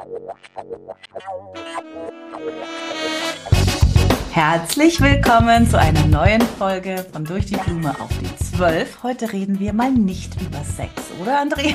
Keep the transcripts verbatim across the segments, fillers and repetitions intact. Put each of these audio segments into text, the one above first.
Herzlich willkommen zu einer neuen Folge von Durch die Blume auf die Zwölf. Heute reden wir mal nicht über Sex, oder Andrea?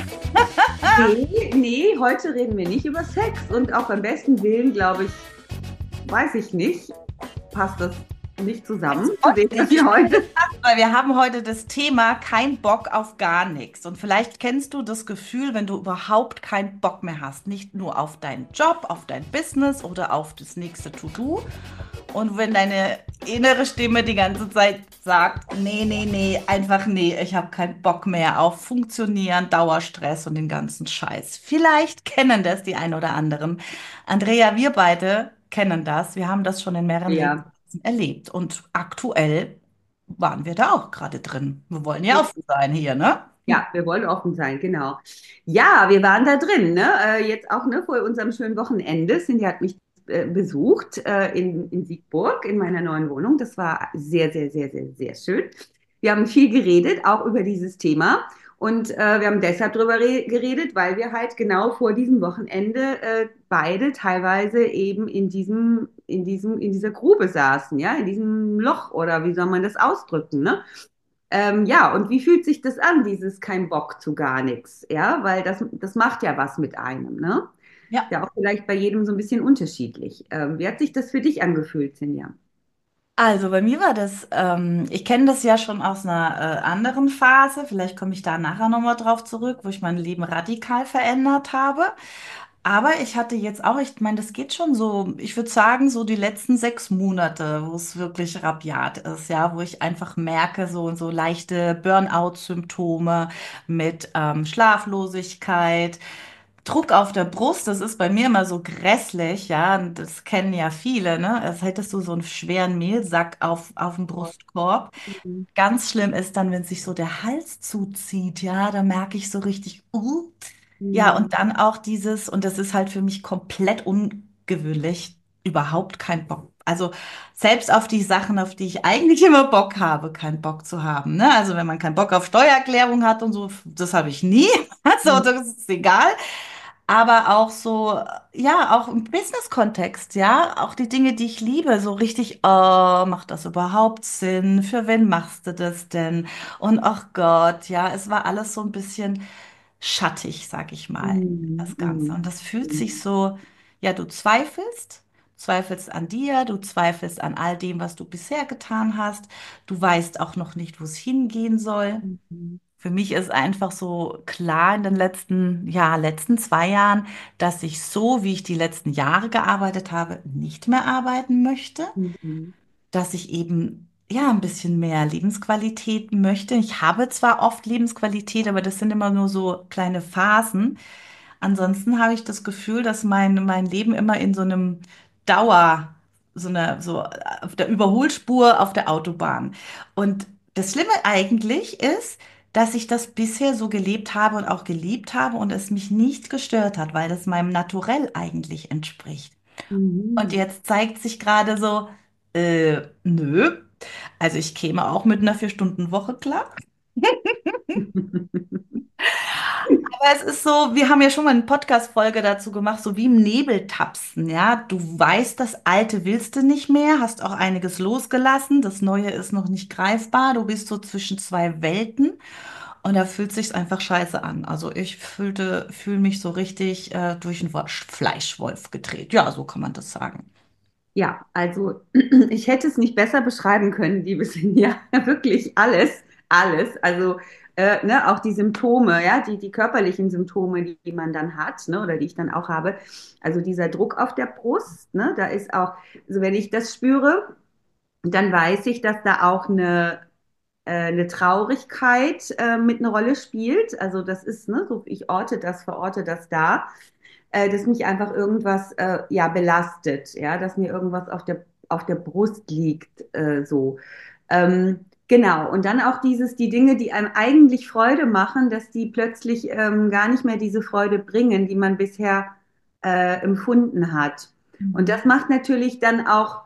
Nee, nee, heute reden wir nicht über Sex und auch beim besten Willen, glaube ich, weiß ich nicht, passt das nicht zusammen zu dem, was wir heute. Weil wir haben heute das Thema kein Bock auf gar nichts. Und vielleicht kennst du das Gefühl, wenn du überhaupt keinen Bock mehr hast. Nicht nur auf deinen Job, auf dein Business oder auf das nächste To-Do. Und wenn deine innere Stimme die ganze Zeit sagt, nee, nee, nee, einfach nee, ich habe keinen Bock mehr auf Funktionieren, Dauerstress und den ganzen Scheiß. Vielleicht kennen das die ein oder anderen. Andrea, wir beide kennen das. Wir haben das schon in mehreren Ja, Lebensweisen erlebt. Und aktuell waren wir da auch gerade drin. Wir wollen ja offen richtig. sein hier, ne? Ja, wir wollen offen sein, genau. Ja, wir waren da drin, ne? Äh, jetzt auch ne, vor unserem schönen Wochenende. Cindy hat mich äh, besucht äh, in, in Siegburg in meiner neuen Wohnung. Das war sehr, sehr, sehr, sehr, sehr schön. Wir haben viel geredet, auch über dieses Thema. Und äh, wir haben deshalb darüber geredet, weil wir halt genau vor diesem Wochenende äh, beide teilweise eben in diesem, in diesem, in dieser Grube saßen, ja, in diesem Loch oder wie soll man das ausdrücken, ne? Ähm, ja, und wie fühlt sich das an, dieses kein Bock zu gar nichts, ja, weil das, das macht ja was mit einem, ne? Ja. Ja, auch vielleicht bei jedem so ein bisschen unterschiedlich. Ähm, wie hat sich das für dich angefühlt, Sinja? Also bei mir war das, ähm, ich kenne das ja schon aus einer äh, anderen Phase, vielleicht komme ich da nachher nochmal drauf zurück, wo ich mein Leben radikal verändert habe. Aber ich hatte jetzt auch, ich meine, das geht schon so, ich würde sagen, so die letzten sechs Monate, wo es wirklich rabiat ist, ja, wo ich einfach merke, so, so leichte Burnout-Symptome mit ähm, Schlaflosigkeit. Druck auf der Brust, das ist bei mir immer so grässlich, ja, und das kennen ja viele, ne? Als hättest du so einen schweren Mehlsack auf, auf dem Brustkorb. Mhm. Ganz schlimm ist dann, wenn sich so der Hals zuzieht, ja, da merke ich so richtig, uh. Ja, und Mhm. dann auch dieses, und das ist halt für mich komplett ungewöhnlich, überhaupt kein Bock. Also selbst auf die Sachen, auf die ich eigentlich immer Bock habe, keinen Bock zu haben, ne? Also wenn man keinen Bock auf Steuererklärung hat und so, das habe ich nie. Also Mhm. das ist egal. Aber auch so, ja, auch im Business-Kontext, ja, auch die Dinge, die ich liebe, so richtig, oh, macht das überhaupt Sinn? Für wen machst du das denn? Und ach Gott, ja, es war alles so ein bisschen schattig, sag ich mal, Mhm. das Ganze. Mhm. Und das fühlt sich Mhm. so, ja, du zweifelst, zweifelst an dir, du zweifelst an all dem, was du bisher getan hast. Du weißt auch noch nicht, wo es hingehen soll. Mhm. Für mich ist einfach so klar in den letzten, ja, letzten zwei Jahren, dass ich so, wie ich die letzten Jahre gearbeitet habe, nicht mehr arbeiten möchte, Mhm. dass ich eben, ja, ein bisschen mehr Lebensqualität möchte. Ich habe zwar oft Lebensqualität, aber das sind immer nur so kleine Phasen. Ansonsten habe ich das Gefühl, dass mein, mein Leben immer in so einem Dauer, so einer, so auf der Überholspur auf der Autobahn. Und das Schlimme eigentlich ist, dass ich das bisher so gelebt habe und auch geliebt habe und es mich nicht gestört hat, weil das meinem Naturell eigentlich entspricht. Und Mhm. jetzt zeigt sich gerade so, äh, nö. Also ich käme auch mit einer Vier-Stunden-Woche klar. Aber es ist so, wir haben ja schon mal eine Podcast-Folge dazu gemacht, so wie im Nebeltapsen, ja. Du weißt, das Alte willst du nicht mehr, hast auch einiges losgelassen, das Neue ist noch nicht greifbar, du bist so zwischen zwei Welten und da fühlt sich's einfach scheiße an. Also ich fühlte, fühle mich so richtig äh, durch einen Wo- Fleischwolf gedreht. Ja, so kann man das sagen. Ja, also ich hätte es nicht besser beschreiben können, liebe Sinja. Wirklich alles, alles. Also äh, ne, auch die Symptome, ja, die, die körperlichen Symptome, die, die man dann hat, ne, oder die ich dann auch habe. Also dieser Druck auf der Brust, ne, da ist auch, also wenn ich das spüre, dann weiß ich, dass da auch eine, äh, eine Traurigkeit äh, mit einer Rolle spielt. Also das ist, ne, so ich orte das, verorte das da, äh, dass mich einfach irgendwas äh, ja belastet, ja, dass mir irgendwas auf der auf der Brust liegt, äh, so. Ähm, genau. Und dann auch dieses, die Dinge, die einem eigentlich Freude machen, dass die plötzlich ähm, gar nicht mehr diese Freude bringen, die man bisher äh, empfunden hat. Und Mhm. das macht natürlich dann auch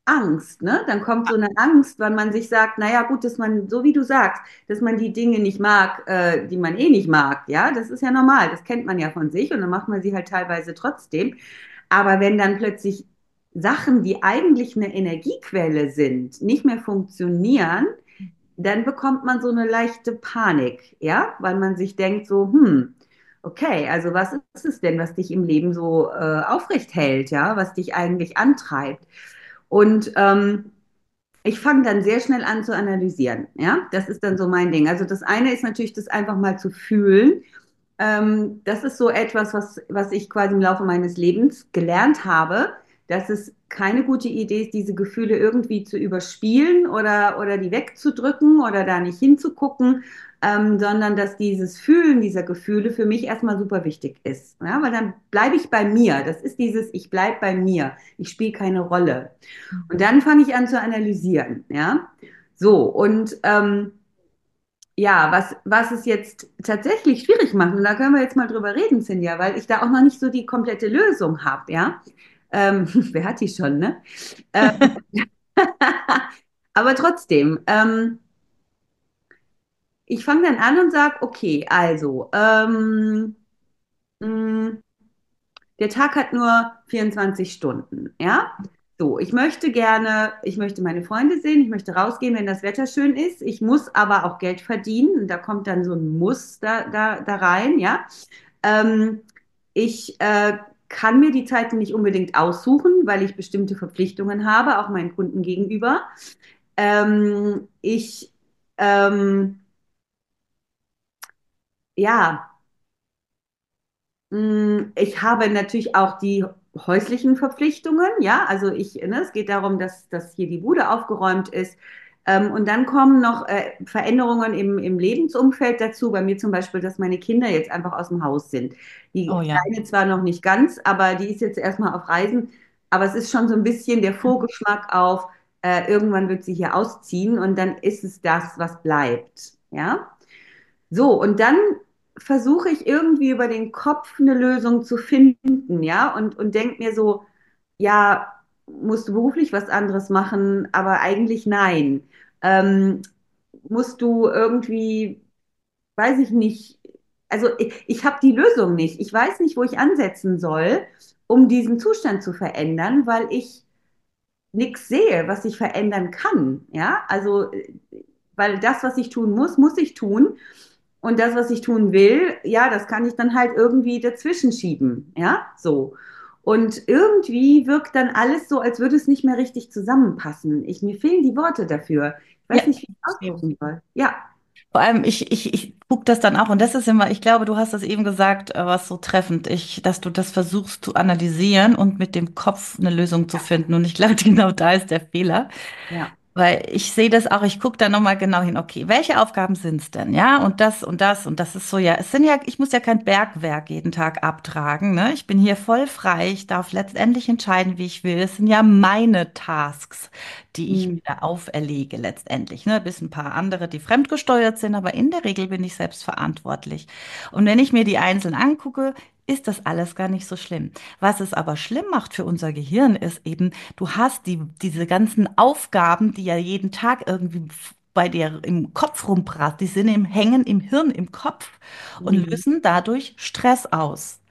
Angst, ne? Dann kommt so eine Angst, weil man sich sagt, naja, gut, dass man, so wie du sagst, dass man die Dinge nicht mag, äh, die man eh nicht mag, ja, das ist ja normal, das kennt man ja von sich und dann macht man sie halt teilweise trotzdem. Aber wenn dann plötzlich Sachen, die eigentlich eine Energiequelle sind, nicht mehr funktionieren, dann bekommt man so eine leichte Panik, ja, weil man sich denkt so, hm, okay, also was ist es denn, was dich im Leben so äh, aufrecht hält, ja, was dich eigentlich antreibt? Und ähm, ich fange dann sehr schnell an zu analysieren, ja, das ist dann so mein Ding. Also das eine ist natürlich, das einfach mal zu fühlen. Ähm, das ist so etwas, was, was ich quasi im Laufe meines Lebens gelernt habe, dass es keine gute Idee ist, diese Gefühle irgendwie zu überspielen oder, oder die wegzudrücken oder da nicht hinzugucken, ähm, sondern dass dieses Fühlen dieser Gefühle für mich erstmal super wichtig ist. Ja, weil dann bleibe ich bei mir. Das ist dieses, ich bleibe bei mir. Ich spiele keine Rolle. Und dann fange ich an zu analysieren. Ja, so und ähm, ja, was, was es jetzt tatsächlich schwierig macht, und da können wir jetzt mal drüber reden, Cinja, weil ich da auch noch nicht so die komplette Lösung habe, ja. Ähm, wer hat die schon, ne? Ähm, aber trotzdem, ähm, ich fange dann an und sage, okay, also, ähm, mh, der Tag hat nur vierundzwanzig Stunden, ja? So, ich möchte gerne, ich möchte meine Freunde sehen, ich möchte rausgehen, wenn das Wetter schön ist. Ich muss aber auch Geld verdienen. Und da kommt dann so ein Muss da, da, da rein, ja? Ähm, ich äh, kann mir die Zeiten nicht unbedingt aussuchen, weil ich bestimmte Verpflichtungen habe, auch meinen Kunden gegenüber. Ähm, ich, ähm, ja, mh, ich habe natürlich auch die häuslichen Verpflichtungen, ja, also ich, ne, es geht darum, dass, dass hier die Bude aufgeräumt ist. Ähm, und dann kommen noch äh, Veränderungen im, im Lebensumfeld dazu. Bei mir zum Beispiel, dass meine Kinder jetzt einfach aus dem Haus sind. Die Oh ja. Kleine zwar noch nicht ganz, aber die ist jetzt erstmal auf Reisen. Aber es ist schon so ein bisschen der Vorgeschmack auf, äh, irgendwann wird sie hier ausziehen und dann ist es das, was bleibt. Ja. So, und dann versuche ich irgendwie über den Kopf eine Lösung zu finden, ja, und, und denke mir so, ja, musst du beruflich was anderes machen, aber eigentlich nein. Ähm, musst du irgendwie, weiß ich nicht, also ich, ich habe die Lösung nicht. Ich weiß nicht, wo ich ansetzen soll, um diesen Zustand zu verändern, weil ich nichts sehe, was ich verändern kann, ja, also weil das, was ich tun muss, muss ich tun. Und das, was ich tun will, ja, das kann ich dann halt irgendwie dazwischen schieben. Ja, so. Und irgendwie wirkt dann alles so, als würde es nicht mehr richtig zusammenpassen. Ich, mir fehlen die Worte dafür. Ich Ja, weiß nicht, wie ich es ausdrücken soll. Ja, vor allem, ich, ich, ich gucke das dann auch, und das ist immer, ich glaube, du hast das eben gesagt, äh, was so treffend, ich, dass du das versuchst zu analysieren und mit dem Kopf eine Lösung zu finden. Und ich glaube, genau da ist der Fehler. ja. Weil ich sehe das auch, ich gucke da nochmal genau hin, okay, welche Aufgaben sind es denn, ja? Und das und das und das ist so, ja, es sind ja, ich muss ja kein Bergwerk jeden Tag abtragen, ne? Ich bin hier voll frei, ich darf letztendlich entscheiden, wie ich will. Es sind ja meine Tasks, die ich Hm, mir da auferlege letztendlich, ne? Bis ein paar andere, die fremdgesteuert sind, aber in der Regel bin ich selbst verantwortlich. Und wenn ich mir die einzeln angucke, ist das alles gar nicht so schlimm. Was es aber schlimm macht für unser Gehirn, ist eben, du hast die, diese ganzen Aufgaben, die ja jeden Tag irgendwie bei dir im Kopf rumprassen, die sind im Hängen im Hirn, im Kopf und hm, lösen dadurch Stress aus.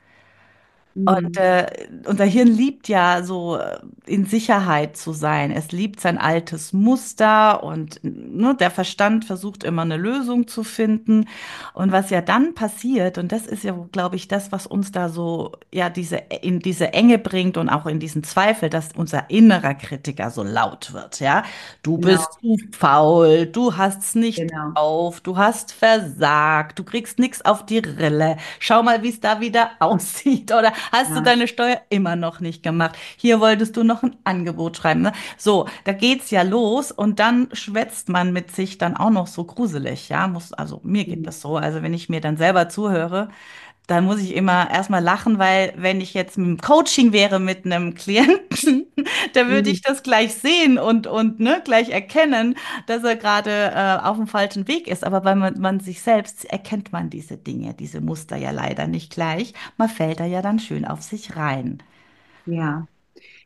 Und hm, äh, unser Hirn liebt ja so äh, in Sicherheit zu sein. Es liebt sein altes Muster und ne, der Verstand versucht immer eine Lösung zu finden. Und was ja dann passiert, und das ist ja, glaube ich, das, was uns da so ja diese in diese Enge bringt und auch in diesen Zweifel, dass unser innerer Kritiker so laut wird. Ja, du genau, bist zu faul, du hast's nicht genau. auf, du hast versagt, du kriegst nichts auf die Rille. Schau mal, wie es da wieder aussieht. Oder hast du Ja, deine Steuer immer noch nicht gemacht? Hier wolltest du noch ein Angebot schreiben. Ne? So, da geht's ja los und dann schwätzt man mit sich dann auch noch so gruselig. Ja, muss, also mir geht hm, das so. Also wenn ich mir dann selber zuhöre, dann muss ich immer erstmal lachen, weil wenn ich jetzt im Coaching wäre mit einem Klienten, da würde hm, ich das gleich sehen und, und ne, gleich erkennen, dass er gerade äh, auf dem falschen Weg ist. Aber weil man, man sich selbst erkennt man diese Dinge, diese Muster ja leider nicht gleich. Man fällt da ja dann schön auf sich rein. ja.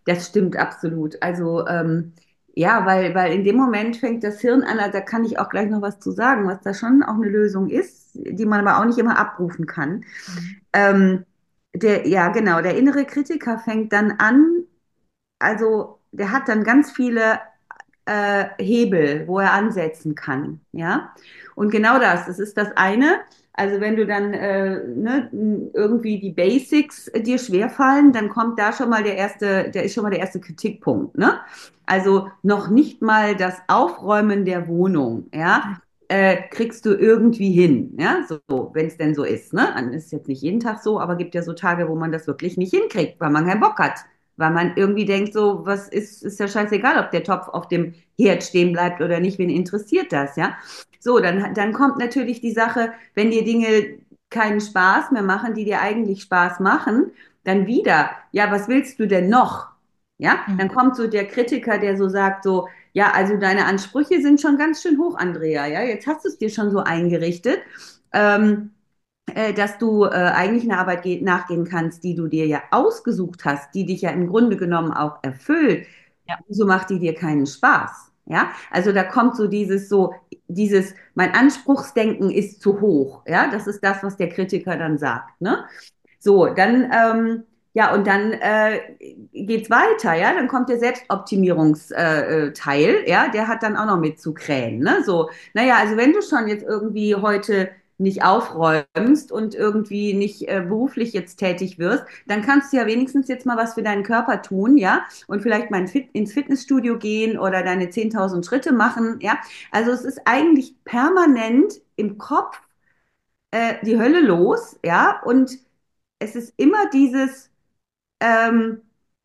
Das stimmt absolut. Also ähm, ja, weil, weil in dem Moment fängt das Hirn an, also da kann ich auch gleich noch was zu sagen, was da schon auch eine Lösung ist, die man aber auch nicht immer abrufen kann. Mhm. Ähm, der, ja, genau, der innere Kritiker fängt dann an, also der hat dann ganz viele äh, Hebel, wo er ansetzen kann, ja. Und genau das, das ist das eine. Also wenn du dann äh, ne, irgendwie die Basics äh, dir schwerfallen, dann kommt da schon mal der erste, der ist schon mal der erste Kritikpunkt, ne? Also noch nicht mal das Aufräumen der Wohnung, ja, äh, kriegst du irgendwie hin, ja, so, wenn es denn so ist, ne? Dann ist es jetzt nicht jeden Tag so, aber gibt ja so Tage, wo man das wirklich nicht hinkriegt, weil man keinen Bock hat. Weil man irgendwie denkt, so, was ist, ist ja scheißegal, ob der Topf auf dem Herd stehen bleibt oder nicht, wen interessiert das, ja? So, dann, dann kommt natürlich die Sache, wenn dir Dinge keinen Spaß mehr machen, die dir eigentlich Spaß machen, dann wieder, ja, was willst du denn noch? Ja, dann Mhm. kommt so der Kritiker, der so sagt, so, ja, also deine Ansprüche sind schon ganz schön hoch, Andrea, ja, jetzt hast du es dir schon so eingerichtet. Ähm, äh, dass du äh, eigentlich einer Arbeit ge- nachgehen kannst, die du dir ja ausgesucht hast, die dich ja im Grunde genommen auch erfüllt, Ja. so macht die dir keinen Spaß. Ja, also da kommt so dieses so, dieses, mein Anspruchsdenken ist zu hoch. Ja, das ist das, was der Kritiker dann sagt. Ne? So, dann, ähm, ja, und dann äh, geht's weiter, ja, dann kommt der Selbstoptimierungsteil, äh, Teil, ja, der hat dann auch noch mit zu krähen, ne, so, naja, also wenn du schon jetzt irgendwie heute nicht aufräumst und irgendwie nicht äh, beruflich jetzt tätig wirst, dann kannst du ja wenigstens jetzt mal was für deinen Körper tun, ja, und vielleicht mal in Fit ins Fitnessstudio gehen oder deine zehntausend Schritte machen, ja, also es ist eigentlich permanent im Kopf äh, die Hölle los, ja, und es ist immer dieses, ähm,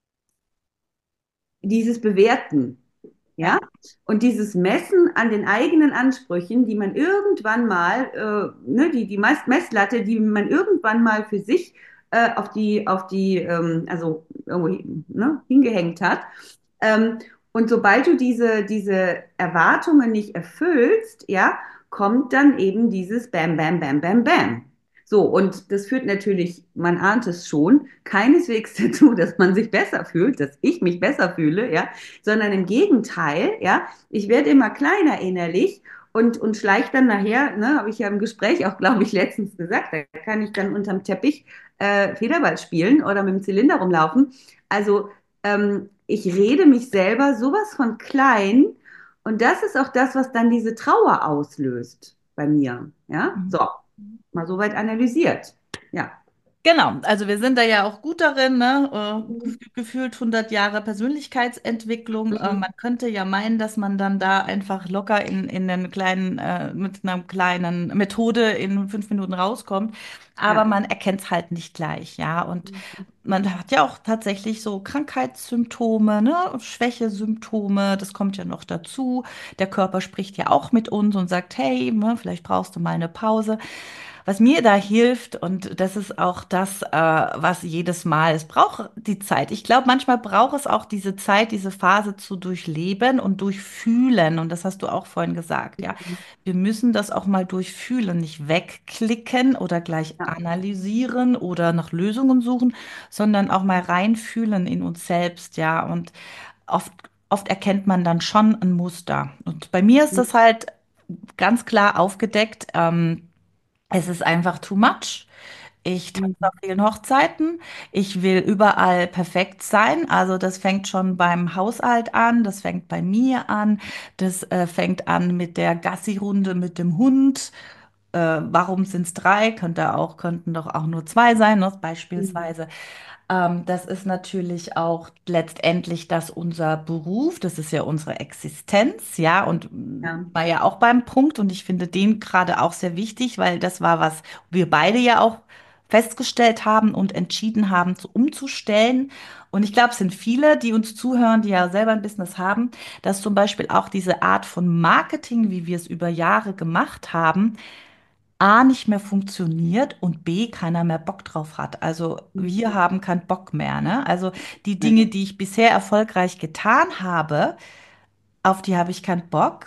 dieses Bewerten, Ja. ja, und dieses Messen an den eigenen Ansprüchen, die man irgendwann mal, äh, ne, die, die Messlatte, die man irgendwann mal für sich äh, auf die, auf die, ähm, also irgendwo ne, hingehängt hat. Ähm, und sobald du diese, diese Erwartungen nicht erfüllst, ja, kommt dann eben dieses Bam, Bam, Bam, Bam, Bam. So, und das führt natürlich, man ahnt es schon, keineswegs dazu, dass man sich besser fühlt, dass ich mich besser fühle, ja, sondern im Gegenteil, ja, ich werde immer kleiner innerlich und, und schleicht dann nachher, ne, habe ich ja im Gespräch auch, glaube ich, letztens gesagt, da kann ich dann unterm Teppich äh, Federball spielen oder mit dem Zylinder rumlaufen. Also ähm, ich rede mich selber sowas von klein und das ist auch das, was dann diese Trauer auslöst bei mir. Ja, Mhm. so, mal soweit analysiert. Ja. Genau, also wir sind da ja auch gut darin, ne? Äh, Mhm. gef- gefühlt hundert Jahre Persönlichkeitsentwicklung. Äh, Mhm. man könnte ja meinen, dass man dann da einfach locker in, in einen kleinen, äh, mit einer kleinen Methode in fünf Minuten rauskommt. Aber Ja. man erkennt es halt nicht gleich, ja. Und man hat ja auch tatsächlich so Krankheitssymptome, ne? Schwächesymptome, das kommt ja noch dazu. Der Körper spricht ja auch mit uns und sagt, hey, ne, vielleicht brauchst du mal eine Pause. Was mir da hilft, und das ist auch das, äh, was jedes Mal, es braucht die Zeit. Ich glaube, manchmal braucht es auch diese Zeit, diese Phase zu durchleben und durchfühlen. Und das hast du auch vorhin gesagt, ja. Wir müssen das auch mal durchfühlen, nicht wegklicken oder gleich Ja. analysieren oder nach Lösungen suchen, sondern auch mal reinfühlen in uns selbst, ja. Und oft, oft erkennt man dann schon ein Muster. Und bei mir ist das halt ganz klar aufgedeckt. Ähm, es ist einfach too much. Ich tanze auf Mhm. vielen Hochzeiten. Ich will überall perfekt sein. Also das fängt schon beim Haushalt an, das fängt bei mir an, das äh, fängt an mit der Gassi-Runde mit dem Hund. Äh, warum sind es drei? Könnte auch, könnten doch auch nur zwei sein, ne, Mhm. beispielsweise. Ähm, das ist natürlich auch letztendlich das unser Beruf, das ist ja unsere Existenz, ja, und mm, Ja. war ja auch beim Punkt und ich finde den gerade auch sehr wichtig, weil das war, was wir beide ja auch festgestellt haben und entschieden haben, zu umzustellen. Und ich glaube, es sind viele, die uns zuhören, die ja selber ein Business haben, dass zum Beispiel auch diese Art von Marketing, wie wir es über Jahre gemacht haben, A nicht mehr funktioniert und B keiner mehr Bock drauf hat. Also wir Mhm. haben keinen Bock mehr, ne? Also die Ja. Dinge, die ich bisher erfolgreich getan habe, auf die habe ich keinen Bock,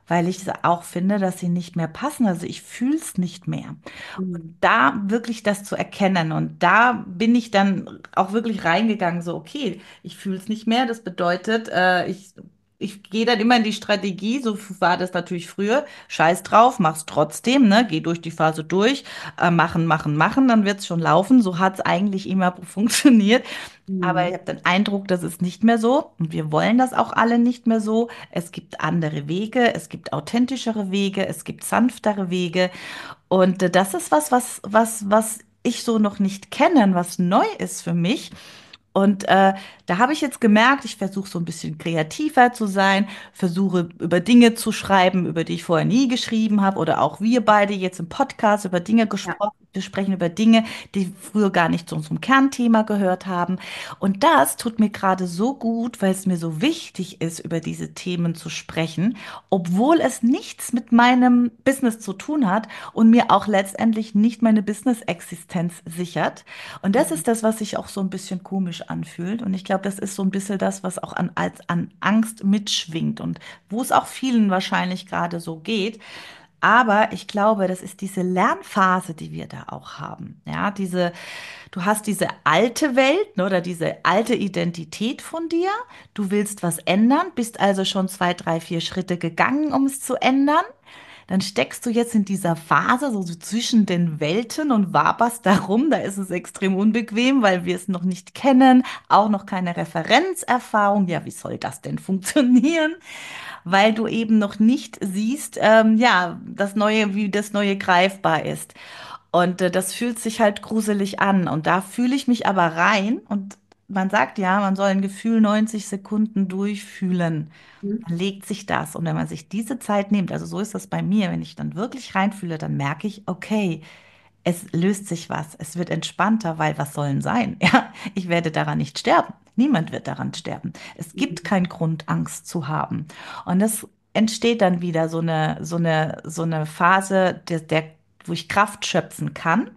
weil ich auch finde, dass sie nicht mehr passen. Also ich fühle es nicht mehr. Mhm. Da wirklich das zu erkennen. Und da bin ich dann auch wirklich reingegangen, so, okay, ich fühle es nicht mehr. Das bedeutet, äh, ich, ich gehe dann immer in die Strategie, so war das natürlich früher, scheiß drauf, mach's trotzdem, ne? Geh durch die Phase durch, äh, machen, machen, machen, dann wird's schon laufen. So hat's eigentlich immer funktioniert. Aber ich Mhm. habe den Eindruck, das ist nicht mehr so und wir wollen das auch alle nicht mehr so. Es gibt andere Wege, es gibt authentischere Wege, es gibt sanftere Wege. Und äh, das ist was, was, was, was ich so noch nicht kenne, was neu ist für mich. Und äh, da habe ich jetzt gemerkt, ich versuche so ein bisschen kreativer zu sein, versuche über Dinge zu schreiben, über die ich vorher nie geschrieben habe, oder auch wir beide jetzt im Podcast über Dinge Ja. gesprochen. Wir sprechen über Dinge, die früher gar nicht zu unserem Kernthema gehört haben. Und das tut mir gerade so gut, weil es mir so wichtig ist, über diese Themen zu sprechen, obwohl es nichts mit meinem Business zu tun hat und mir auch letztendlich nicht meine Business-Existenz sichert. Und das Mhm. ist das, was sich auch so ein bisschen komisch anfühlt. Und ich glaube, das ist so ein bisschen das, was auch an, als an Angst mitschwingt und wo es auch vielen wahrscheinlich gerade so geht. Aber ich glaube, das ist diese Lernphase, die wir da auch haben. Ja, diese, du hast diese alte Welt, ne, oder diese alte Identität von dir. Du willst was ändern, bist also schon zwei, drei, vier Schritte gegangen, um es zu ändern. Dann steckst du jetzt in dieser Phase, so, so zwischen den Welten und waberst darum. Da ist es extrem unbequem, weil wir es noch nicht kennen, auch noch keine Referenzerfahrung. Ja, wie soll das denn funktionieren? Weil du eben noch nicht siehst, ähm, ja, das Neue, wie das Neue greifbar ist. Und äh, das fühlt sich halt gruselig an. Und da fühle ich mich aber rein. Und man sagt ja, man soll ein Gefühl neunzig Sekunden durchfühlen. Mhm. Dann legt sich das. Und wenn man sich diese Zeit nimmt, also so ist das bei mir, wenn ich dann wirklich reinfühle, dann merke ich, okay, es löst sich was. Es wird entspannter, weil was sollen sein? Ja, ich werde daran nicht sterben. Niemand wird daran sterben. Es gibt Mhm. keinen Grund, Angst zu haben. Und es entsteht dann wieder so eine, so eine, so eine Phase, der, der, wo ich Kraft schöpfen kann.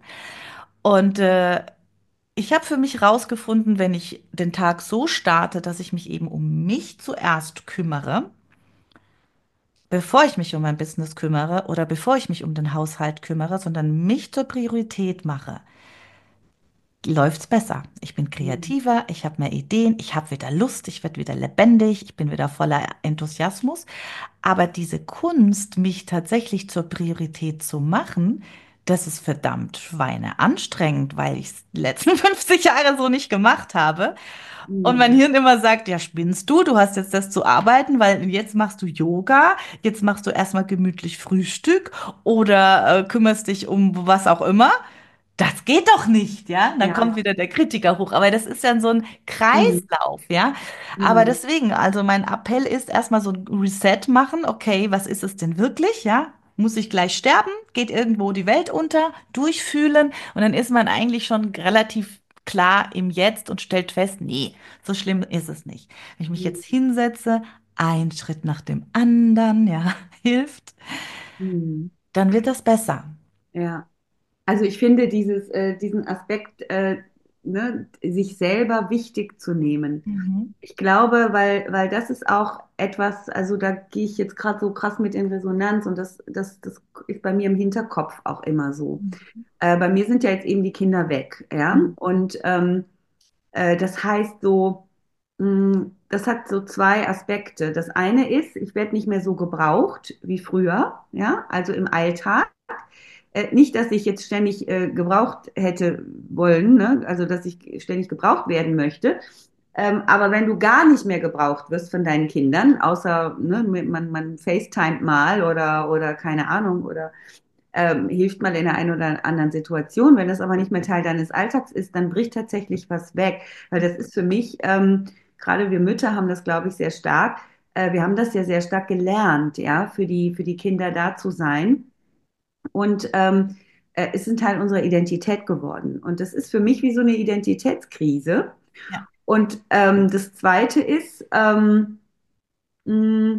Und äh, ich habe für mich rausgefunden, wenn ich den Tag so starte, dass ich mich eben um mich zuerst kümmere, bevor ich mich um mein Business kümmere oder bevor ich mich um den Haushalt kümmere, sondern mich zur Priorität mache, läuft's besser. Ich bin Mhm. kreativer, ich habe mehr Ideen, ich habe wieder Lust, ich werde wieder lebendig, ich bin wieder voller Enthusiasmus. Aber diese Kunst, mich tatsächlich zur Priorität zu machen, das ist verdammt Schweine anstrengend, weil ich es die letzten fünfzig Jahre so nicht gemacht habe. Und mein Mhm. Hirn immer sagt, ja, spinnst du, du hast jetzt das zu arbeiten, weil jetzt machst du Yoga, jetzt machst du erstmal gemütlich Frühstück oder äh, kümmerst dich um was auch immer. Das geht doch nicht, ja? Dann Ja. kommt wieder der Kritiker hoch. Aber das ist dann so ein Mhm. Kreislauf, ja? Aber Mhm. deswegen, also mein Appell ist erstmal so ein Reset machen. Okay, was ist es denn wirklich, ja? Muss ich gleich sterben? Geht irgendwo die Welt unter? Durchfühlen? Und dann ist man eigentlich schon relativ klar im Jetzt und stellt fest, nee, so schlimm ist es nicht. Wenn ich mich jetzt hinsetze, ein Schritt nach dem anderen, ja, hilft, Mhm. dann wird das besser. Ja. Also ich finde dieses, äh, diesen Aspekt, äh, ne, sich selber wichtig zu nehmen. Mhm. Ich glaube, weil, weil das ist auch etwas, also da gehe ich jetzt gerade so krass mit in Resonanz und das, das, das ist bei mir im Hinterkopf auch immer so. Äh, bei mir sind ja jetzt eben die Kinder weg, ja. Mhm. Und ähm, äh, das heißt so, mh, das hat so zwei Aspekte. Das eine ist, ich werde nicht mehr so gebraucht wie früher, ja, also im Alltag. Äh, nicht, dass ich jetzt ständig äh, gebraucht hätte wollen, ne? Also dass ich ständig gebraucht werden möchte. Ähm, aber wenn du gar nicht mehr gebraucht wirst von deinen Kindern, außer ne, man, man FaceTimet mal oder, oder keine Ahnung oder ähm, hilft mal in der einen oder anderen Situation, wenn das aber nicht mehr Teil deines Alltags ist, dann bricht tatsächlich was weg. Weil das ist für mich, ähm, gerade wir Mütter haben das, glaube ich, sehr stark. Äh, wir haben das ja sehr stark gelernt, ja, für die, für die Kinder da zu sein. Und ähm, äh, es ist ein Teil unserer Identität geworden. Und das ist für mich wie so eine Identitätskrise. Ja. Und ähm, das Zweite ist, ähm, mh,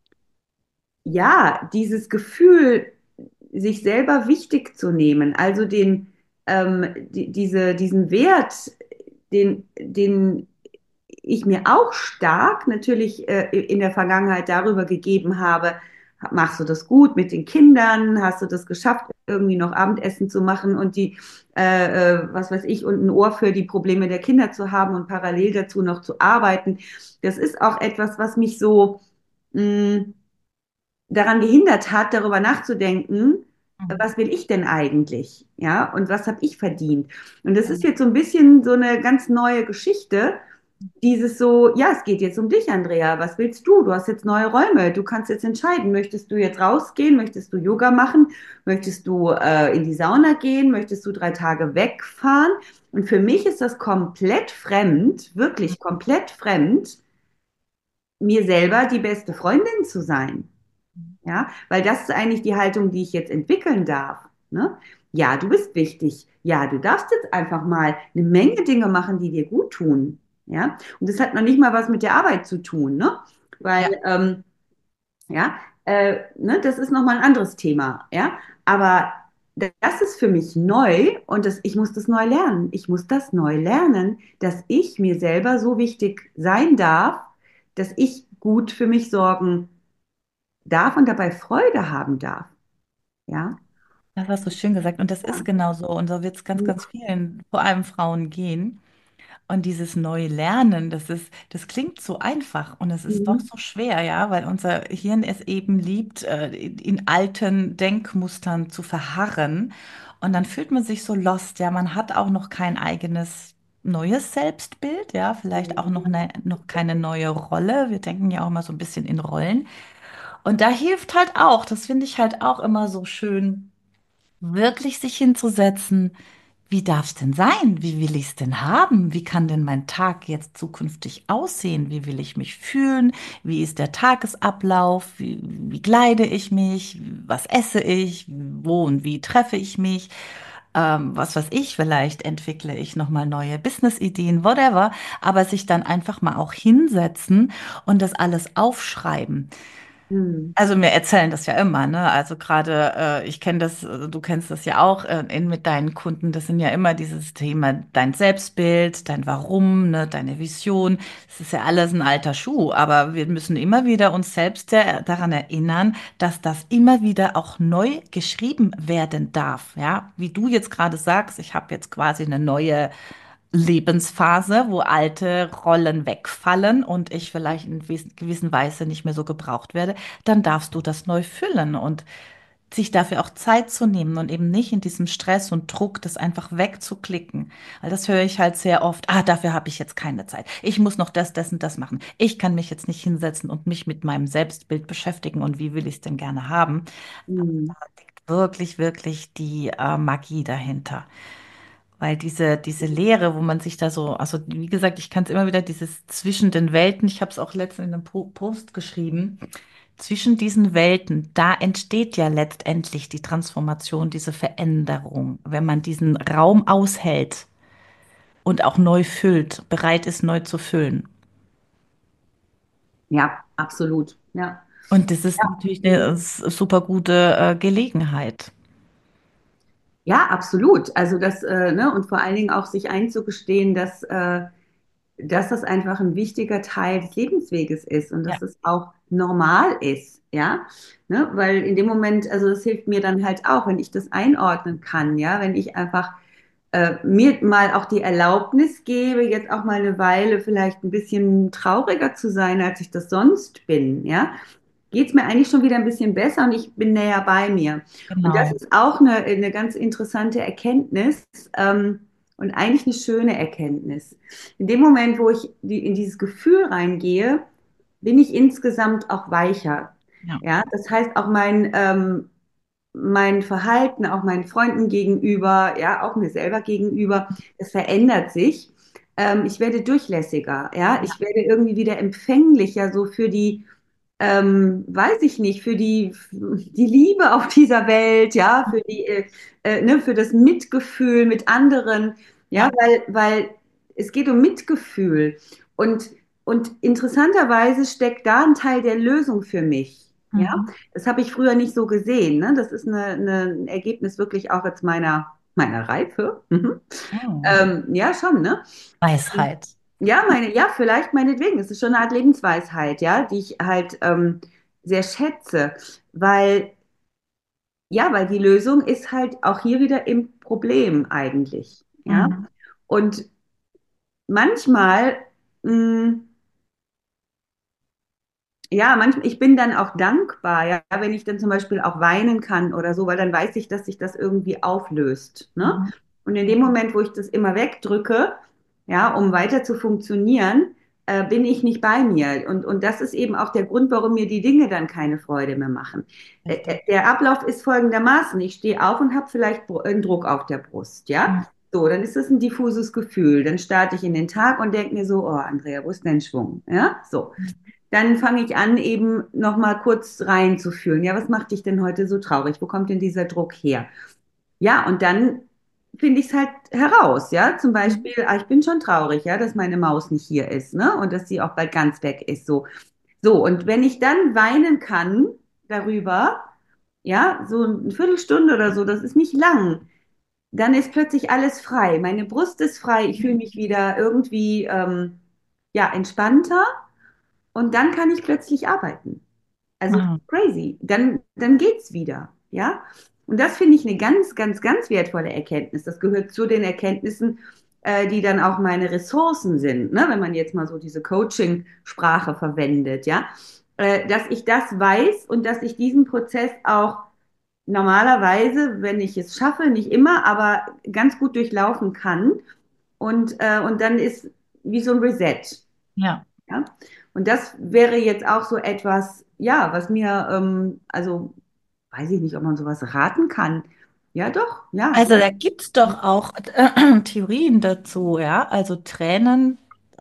ja, dieses Gefühl, sich selber wichtig zu nehmen, also den, ähm, die, diese, diesen Wert, den, den ich mir auch stark natürlich äh, in der Vergangenheit darüber gegeben habe, Machst du das gut mit den Kindern? Hast du das geschafft, irgendwie noch Abendessen zu machen und die, äh, äh, was weiß ich, und ein Ohr für die Probleme der Kinder zu haben und parallel dazu noch zu arbeiten? Das ist auch etwas, was mich so mh, daran gehindert hat, darüber nachzudenken, Mhm. was will ich denn eigentlich? Ja, und was habe ich verdient? Und das Ja. ist jetzt so ein bisschen so eine ganz neue Geschichte. Dieses so, ja, es geht jetzt um dich, Andrea. Was willst du? Du hast jetzt neue Räume. Du kannst jetzt entscheiden. Möchtest du jetzt rausgehen? Möchtest du Yoga machen? Möchtest du äh, in die Sauna gehen? Möchtest du drei Tage wegfahren? Und für mich ist das komplett fremd, wirklich komplett fremd, mir selber die beste Freundin zu sein. Ja, weil das ist eigentlich die Haltung, die ich jetzt entwickeln darf. Ne? Ja, du bist wichtig. Ja, du darfst jetzt einfach mal eine Menge Dinge machen, die dir gut tun. Ja, und das hat noch nicht mal was mit der Arbeit zu tun, ne? Weil, Ja. ähm, ja, äh, ne, das ist nochmal ein anderes Thema, ja. Aber das ist für mich neu und das, ich muss das neu lernen. Ich muss das neu lernen, dass ich mir selber so wichtig sein darf, dass ich gut für mich sorgen darf und dabei Freude haben darf. Ja. Das hast du schön gesagt. Und das ist genau so. Und so wird es ganz, ganz vielen, vor allem Frauen gehen. Und dieses neue Lernen, das ist, das klingt so einfach und es ist doch Mhm. so schwer, ja, weil unser Hirn es eben liebt, äh, in in alten Denkmustern zu verharren. Und dann fühlt man sich so lost, ja, man hat auch noch kein eigenes neues Selbstbild, ja, vielleicht auch noch, eine, noch keine neue Rolle. Wir denken ja auch immer so ein bisschen in Rollen. Und da hilft halt auch, das finde ich halt auch immer so schön, wirklich sich hinzusetzen. Wie darf es denn sein? Wie will ich es denn haben? Wie kann denn mein Tag jetzt zukünftig aussehen? Wie will ich mich fühlen? Wie ist der Tagesablauf? Wie, wie kleide ich mich? Was esse ich? Wo und wie treffe ich mich? Ähm, was weiß ich, vielleicht entwickle ich nochmal neue Business-Ideen, whatever, aber sich dann einfach mal auch hinsetzen und das alles aufschreiben. Mhm. Also mir erzählen das ja immer, ne? Also gerade, äh, ich kenne das, äh, du kennst das ja auch äh, in, mit deinen Kunden, das sind ja immer dieses Thema, dein Selbstbild, dein Warum, ne? Deine Vision. Das ist ja alles ein alter Schuh, aber wir müssen immer wieder uns selbst der, daran erinnern, dass das immer wieder auch neu geschrieben werden darf, ja? Wie du jetzt gerade sagst, ich habe jetzt quasi eine neue Lebensphase, wo alte Rollen wegfallen und ich vielleicht in wes- gewissen Weise nicht mehr so gebraucht werde, dann darfst du das neu füllen und sich dafür auch Zeit zu nehmen und eben nicht in diesem Stress und Druck, das einfach wegzuklicken. Weil das höre ich halt sehr oft. Ah, dafür habe ich jetzt keine Zeit. Ich muss noch das, das und das machen. Ich kann mich jetzt nicht hinsetzen und mich mit meinem Selbstbild beschäftigen und wie will ich es denn gerne haben. Mhm. Wirklich, wirklich die äh, Magie dahinter. Weil diese, diese Leere, wo man sich da so, also wie gesagt, ich kann es immer wieder, dieses zwischen den Welten, ich habe es auch letztens in einem Po- Post geschrieben, zwischen diesen Welten, da entsteht ja letztendlich die Transformation, diese Veränderung, wenn man diesen Raum aushält und auch neu füllt, bereit ist, neu zu füllen. Ja, absolut. Ja. Und das ist natürlich eine s- super gute äh, Gelegenheit. Ja, absolut. Also das, äh, ne, und vor allen Dingen auch sich einzugestehen, dass, äh, dass das einfach ein wichtiger Teil des Lebensweges ist und Ja, dass es auch normal ist, ja. Ne? Weil in dem Moment, also das hilft mir dann halt auch, wenn ich das einordnen kann, ja, wenn ich einfach äh, mir mal auch die Erlaubnis gebe, jetzt auch mal eine Weile vielleicht ein bisschen trauriger zu sein, als ich das sonst bin, ja, geht es mir eigentlich schon wieder ein bisschen besser und ich bin näher bei mir. Und das genau. ist auch eine, eine ganz interessante Erkenntnis ähm, und eigentlich eine schöne Erkenntnis. In dem Moment, wo ich die, in dieses Gefühl reingehe, bin ich insgesamt auch weicher. Ja. Ja, das heißt auch mein, ähm, mein Verhalten, auch meinen Freunden gegenüber, ja, auch mir selber gegenüber, das verändert sich. Ähm, ich werde durchlässiger, ja, ich werde irgendwie wieder empfänglicher so für die ähm, weiß ich nicht, für die, die Liebe auf dieser Welt, ja, für die, äh, äh, ne, für das Mitgefühl mit anderen, ja, Ja. weil, weil es geht um Mitgefühl. Und, und interessanterweise steckt da ein Teil der Lösung für mich. Ja, Mhm. das habe ich früher nicht so gesehen. Ne? Das ist eine, eine, ein Ergebnis wirklich auch jetzt meiner, meiner Reife. Mhm. Mhm. Ähm, ja, schon, ne? Weisheit. Ja, meine, ja, vielleicht meinetwegen. Es ist schon eine Art Lebensweisheit, ja, die ich halt ähm, sehr schätze. weil, ja, weil die Lösung ist halt auch hier wieder im Problem eigentlich, ja. Mhm. Und manchmal, mh, ja, manchmal, ich bin dann auch dankbar, ja, wenn ich dann zum Beispiel auch weinen kann oder so, weil dann weiß ich, dass sich das irgendwie auflöst, ne? Mhm. Und in dem Moment, wo ich das immer wegdrücke, ja, um weiter zu funktionieren, äh, bin ich nicht bei mir. Und, und das ist eben auch der Grund, warum mir die Dinge dann keine Freude mehr machen. Äh, äh, Richtig. der Ablauf ist folgendermaßen. Ich stehe auf und habe vielleicht Br- einen Druck auf der Brust, ja? Mhm. So, dann ist das ein diffuses Gefühl. Dann starte ich in den Tag und denke mir so, oh, Andrea, wo ist dein Schwung? Ja, so. Dann fange ich an, eben nochmal kurz reinzufühlen. Ja, was macht dich denn heute so traurig? Wo kommt denn dieser Druck her? Ja, und dann finde ich es halt heraus, ja. Zum Mhm. Beispiel, ah, ich bin schon traurig, ja, dass meine Maus nicht hier ist, ne? Und dass sie auch bald ganz weg ist, so. So, und wenn ich dann weinen kann darüber, ja, so eine Viertelstunde oder so, das ist nicht lang, dann ist plötzlich alles frei. Meine Brust ist frei, ich fühle mich wieder irgendwie, ähm, ja, entspannter und dann kann ich plötzlich arbeiten. Also Ah, crazy. Dann, dann geht's wieder. Ja. Und das finde ich eine ganz, ganz, ganz wertvolle Erkenntnis. Das gehört zu den Erkenntnissen, äh, die dann auch meine Ressourcen sind, ne? Wenn man jetzt mal so diese Coaching-Sprache verwendet, ja. Äh, dass ich das weiß und dass ich diesen Prozess auch normalerweise, wenn ich es schaffe, nicht immer, aber ganz gut durchlaufen kann. Und, äh, und dann ist wie so ein Reset. ja. Ja? Und das wäre jetzt auch so etwas, ja, was mir, ähm, also weiß ich nicht, ob man sowas raten kann. Ja, doch, ja. Also da gibt es doch auch äh, Theorien dazu, ja. Also Tränen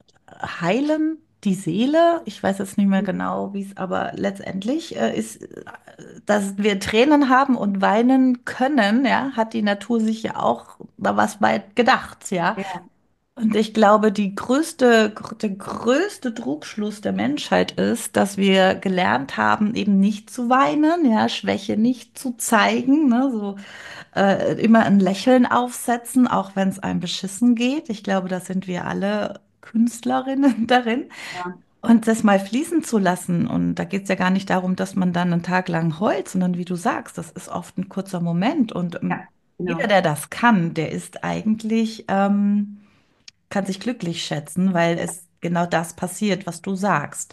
heilen die Seele. Ich weiß jetzt nicht mehr genau, wie es, aber letztendlich äh, ist, äh, dass wir Tränen haben und weinen können, ja, hat die Natur sich ja auch da was bei gedacht, ja. Ja, Und ich glaube, die größte, gr- der größte Trugschluss der Menschheit ist, dass wir gelernt haben, eben nicht zu weinen, ja, Schwäche nicht zu zeigen, ne, so äh, immer ein Lächeln aufsetzen, auch wenn es einem beschissen geht. Ich glaube, da sind wir alle Künstlerinnen darin. ja, Und das mal fließen zu lassen. Und da geht es ja gar nicht darum, dass man dann einen Tag lang heult, sondern wie du sagst, das ist oft ein kurzer Moment. Und ähm, ja, jeder, genau. der das kann, der ist eigentlich, ähm, kann sich glücklich schätzen, weil es genau das passiert, was du sagst,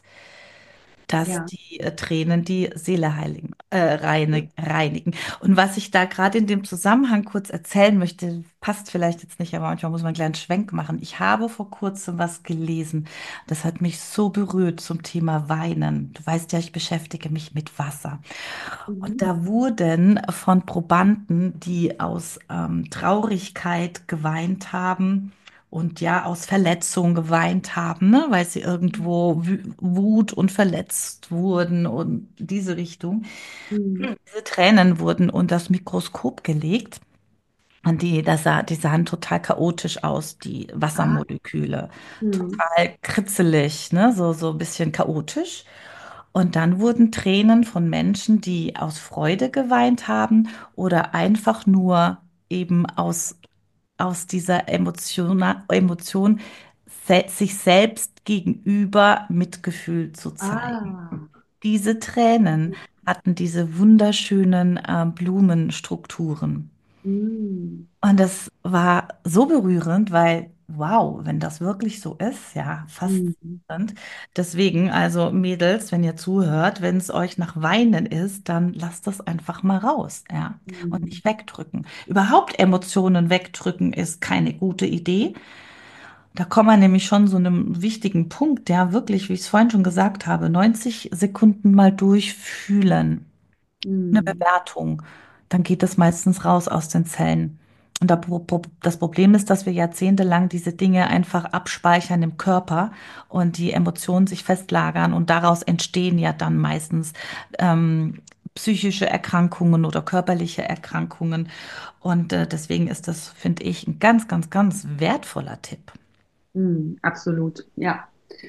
dass Ja. die äh, Tränen die Seele heiligen, äh, reinig, reinigen. Und was ich da gerade in dem Zusammenhang kurz erzählen möchte, passt vielleicht jetzt nicht, aber manchmal muss man einen kleinen Schwenk machen. Ich habe vor kurzem was gelesen, das hat mich so berührt zum Thema Weinen. Du weißt ja, ich beschäftige mich mit Wasser. Und Mhm. da wurden von Probanden, die aus ähm, Traurigkeit geweint haben und ja aus Verletzung geweint haben, ne, weil sie irgendwo wü- Wut und verletzt wurden und diese Richtung. Mhm. Diese Tränen wurden unter das Mikroskop gelegt. Und die, das sah, die sahen total chaotisch aus, die Ah, Wassermoleküle. mhm. Total kritzelig, ne? So, so ein bisschen chaotisch. Und dann wurden Tränen von Menschen, die aus Freude geweint haben oder einfach nur eben aus, aus dieser Emotion, Emotion se sich selbst gegenüber Mitgefühl zu zeigen. Ah, Diese Tränen hatten diese wunderschönen äh, Blumenstrukturen. mhm. Und das war so berührend, weil, wow, wenn das wirklich so ist, ja, Mhm. faszinierend. Deswegen, also Mädels, wenn ihr zuhört, wenn es euch nach Weinen ist, dann lasst das einfach mal raus, ja, und Mhm. nicht wegdrücken. Überhaupt Emotionen wegdrücken ist keine gute Idee. Da kommen wir nämlich schon zu einem wichtigen Punkt, ja, wirklich, wie ich es vorhin schon gesagt habe, neunzig Sekunden mal durchfühlen eine Mhm. Bewertung, dann geht das meistens raus aus den Zellen. Und da Pro- Pro- das Problem ist, dass wir jahrzehntelang diese Dinge einfach abspeichern im Körper und die Emotionen sich festlagern und daraus entstehen ja dann meistens ähm, psychische Erkrankungen oder körperliche Erkrankungen. Und äh, deswegen ist das, finde ich, ein ganz, ganz, ganz wertvoller Tipp. Mhm. Absolut, ja,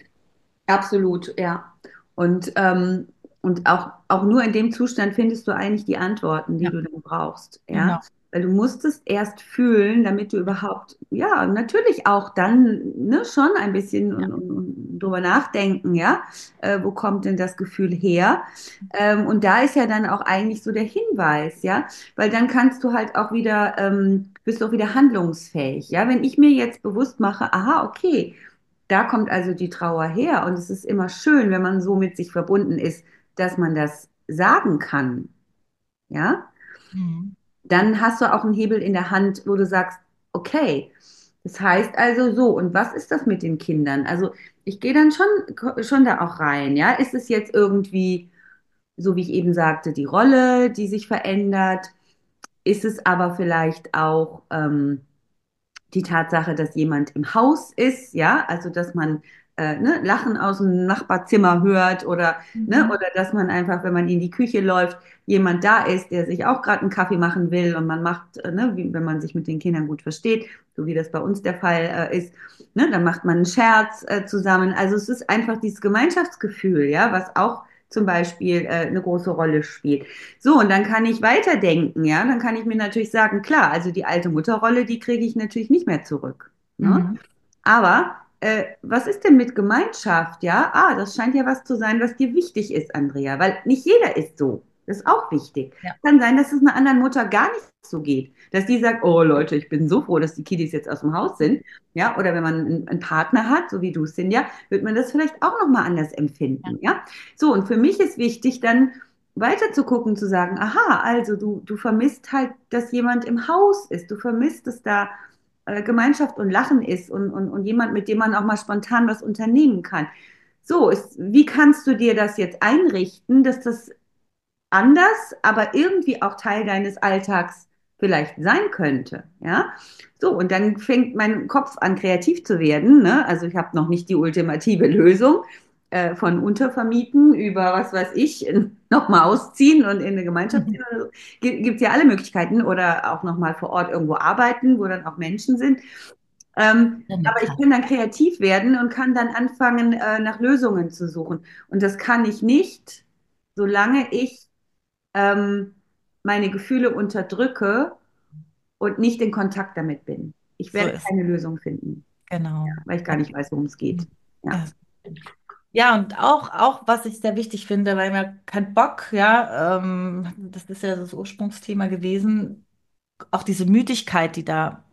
absolut, ja. Und, ähm, und auch, auch nur in dem Zustand findest du eigentlich die Antworten, die Ja, du dann brauchst, ja. genau. weil du musstest erst fühlen, damit du überhaupt, ja, natürlich auch dann, ne, schon ein bisschen Ja. und, und, und drüber nachdenken, ja, äh, wo kommt denn das Gefühl her? Ähm, und da ist ja dann auch eigentlich so der Hinweis, ja, weil dann kannst du halt auch wieder, ähm, bist du auch wieder handlungsfähig, ja, wenn ich mir jetzt bewusst mache, aha, okay, da kommt also die Trauer her und es ist immer schön, wenn man so mit sich verbunden ist, dass man das sagen kann, ja, Mhm. dann hast du auch einen Hebel in der Hand, wo du sagst, okay, das heißt also so, und was ist das mit den Kindern? Also ich gehe dann schon, schon da auch rein, ja. Ist es jetzt irgendwie, so wie ich eben sagte, die Rolle, die sich verändert? Ist es aber vielleicht auch ähm, die Tatsache, dass jemand im Haus ist, ja, also dass man äh, ne, Lachen aus dem Nachbarzimmer hört oder, ne, Mhm. oder dass man einfach, wenn man in die Küche läuft, jemand da ist, der sich auch gerade einen Kaffee machen will und man macht, äh, ne, wie, wenn man sich mit den Kindern gut versteht, so wie das bei uns der Fall äh, ist, ne, dann macht man einen Scherz äh, zusammen. Also es ist einfach dieses Gemeinschaftsgefühl, ja, was auch zum Beispiel äh, eine große Rolle spielt. So, und dann kann ich weiterdenken, ja. Dann kann ich mir natürlich sagen, klar, also die alte Mutterrolle, die kriege ich natürlich nicht mehr zurück. Ne? Mhm. Aber äh, was ist denn mit Gemeinschaft, ja? Ah, das scheint ja was zu sein, was dir wichtig ist, Andrea, weil nicht jeder ist so. Das ist auch wichtig. Ja. Kann sein, dass es einer anderen Mutter gar nicht so geht. Dass die sagt, oh Leute, ich bin so froh, dass die Kiddies jetzt aus dem Haus sind. Ja, oder wenn man einen, einen Partner hat, so wie du es, Cindy, wird man das vielleicht auch nochmal anders Ja. empfinden. Ja, so, und für mich ist wichtig, dann weiter zu gucken, zu sagen, aha, also du, du vermisst halt, dass jemand im Haus ist. Du vermisst, dass da äh, Gemeinschaft und Lachen ist und, und, und jemand, mit dem man auch mal spontan was unternehmen kann. So, ist, wie kannst du dir das jetzt einrichten, dass das anders, aber irgendwie auch Teil deines Alltags vielleicht sein könnte, ja? So, und dann fängt mein Kopf an, kreativ zu werden, ne? Also ich habe noch nicht die ultimative Lösung äh, von Untervermieten über, was weiß ich, nochmal ausziehen und in eine Gemeinschaft ziehen. Mhm. Oder so. Gibt es ja alle Möglichkeiten oder auch nochmal vor Ort irgendwo arbeiten, wo dann auch Menschen sind. Ähm, Eine aber ich Karte. kann dann kreativ werden und kann dann anfangen, äh, nach Lösungen zu suchen. Und das kann ich nicht, solange ich ähm, meine Gefühle unterdrücke und nicht in Kontakt damit bin. Ich So werde ist, keine Lösung finden, genau. weil ich gar Ja. nicht weiß, worum es geht. Ja. Ja. Ja, und auch, auch, was ich sehr wichtig finde, weil man keinen Bock, ja, ähm, das ist ja das Ursprungsthema gewesen, auch diese Müdigkeit, die da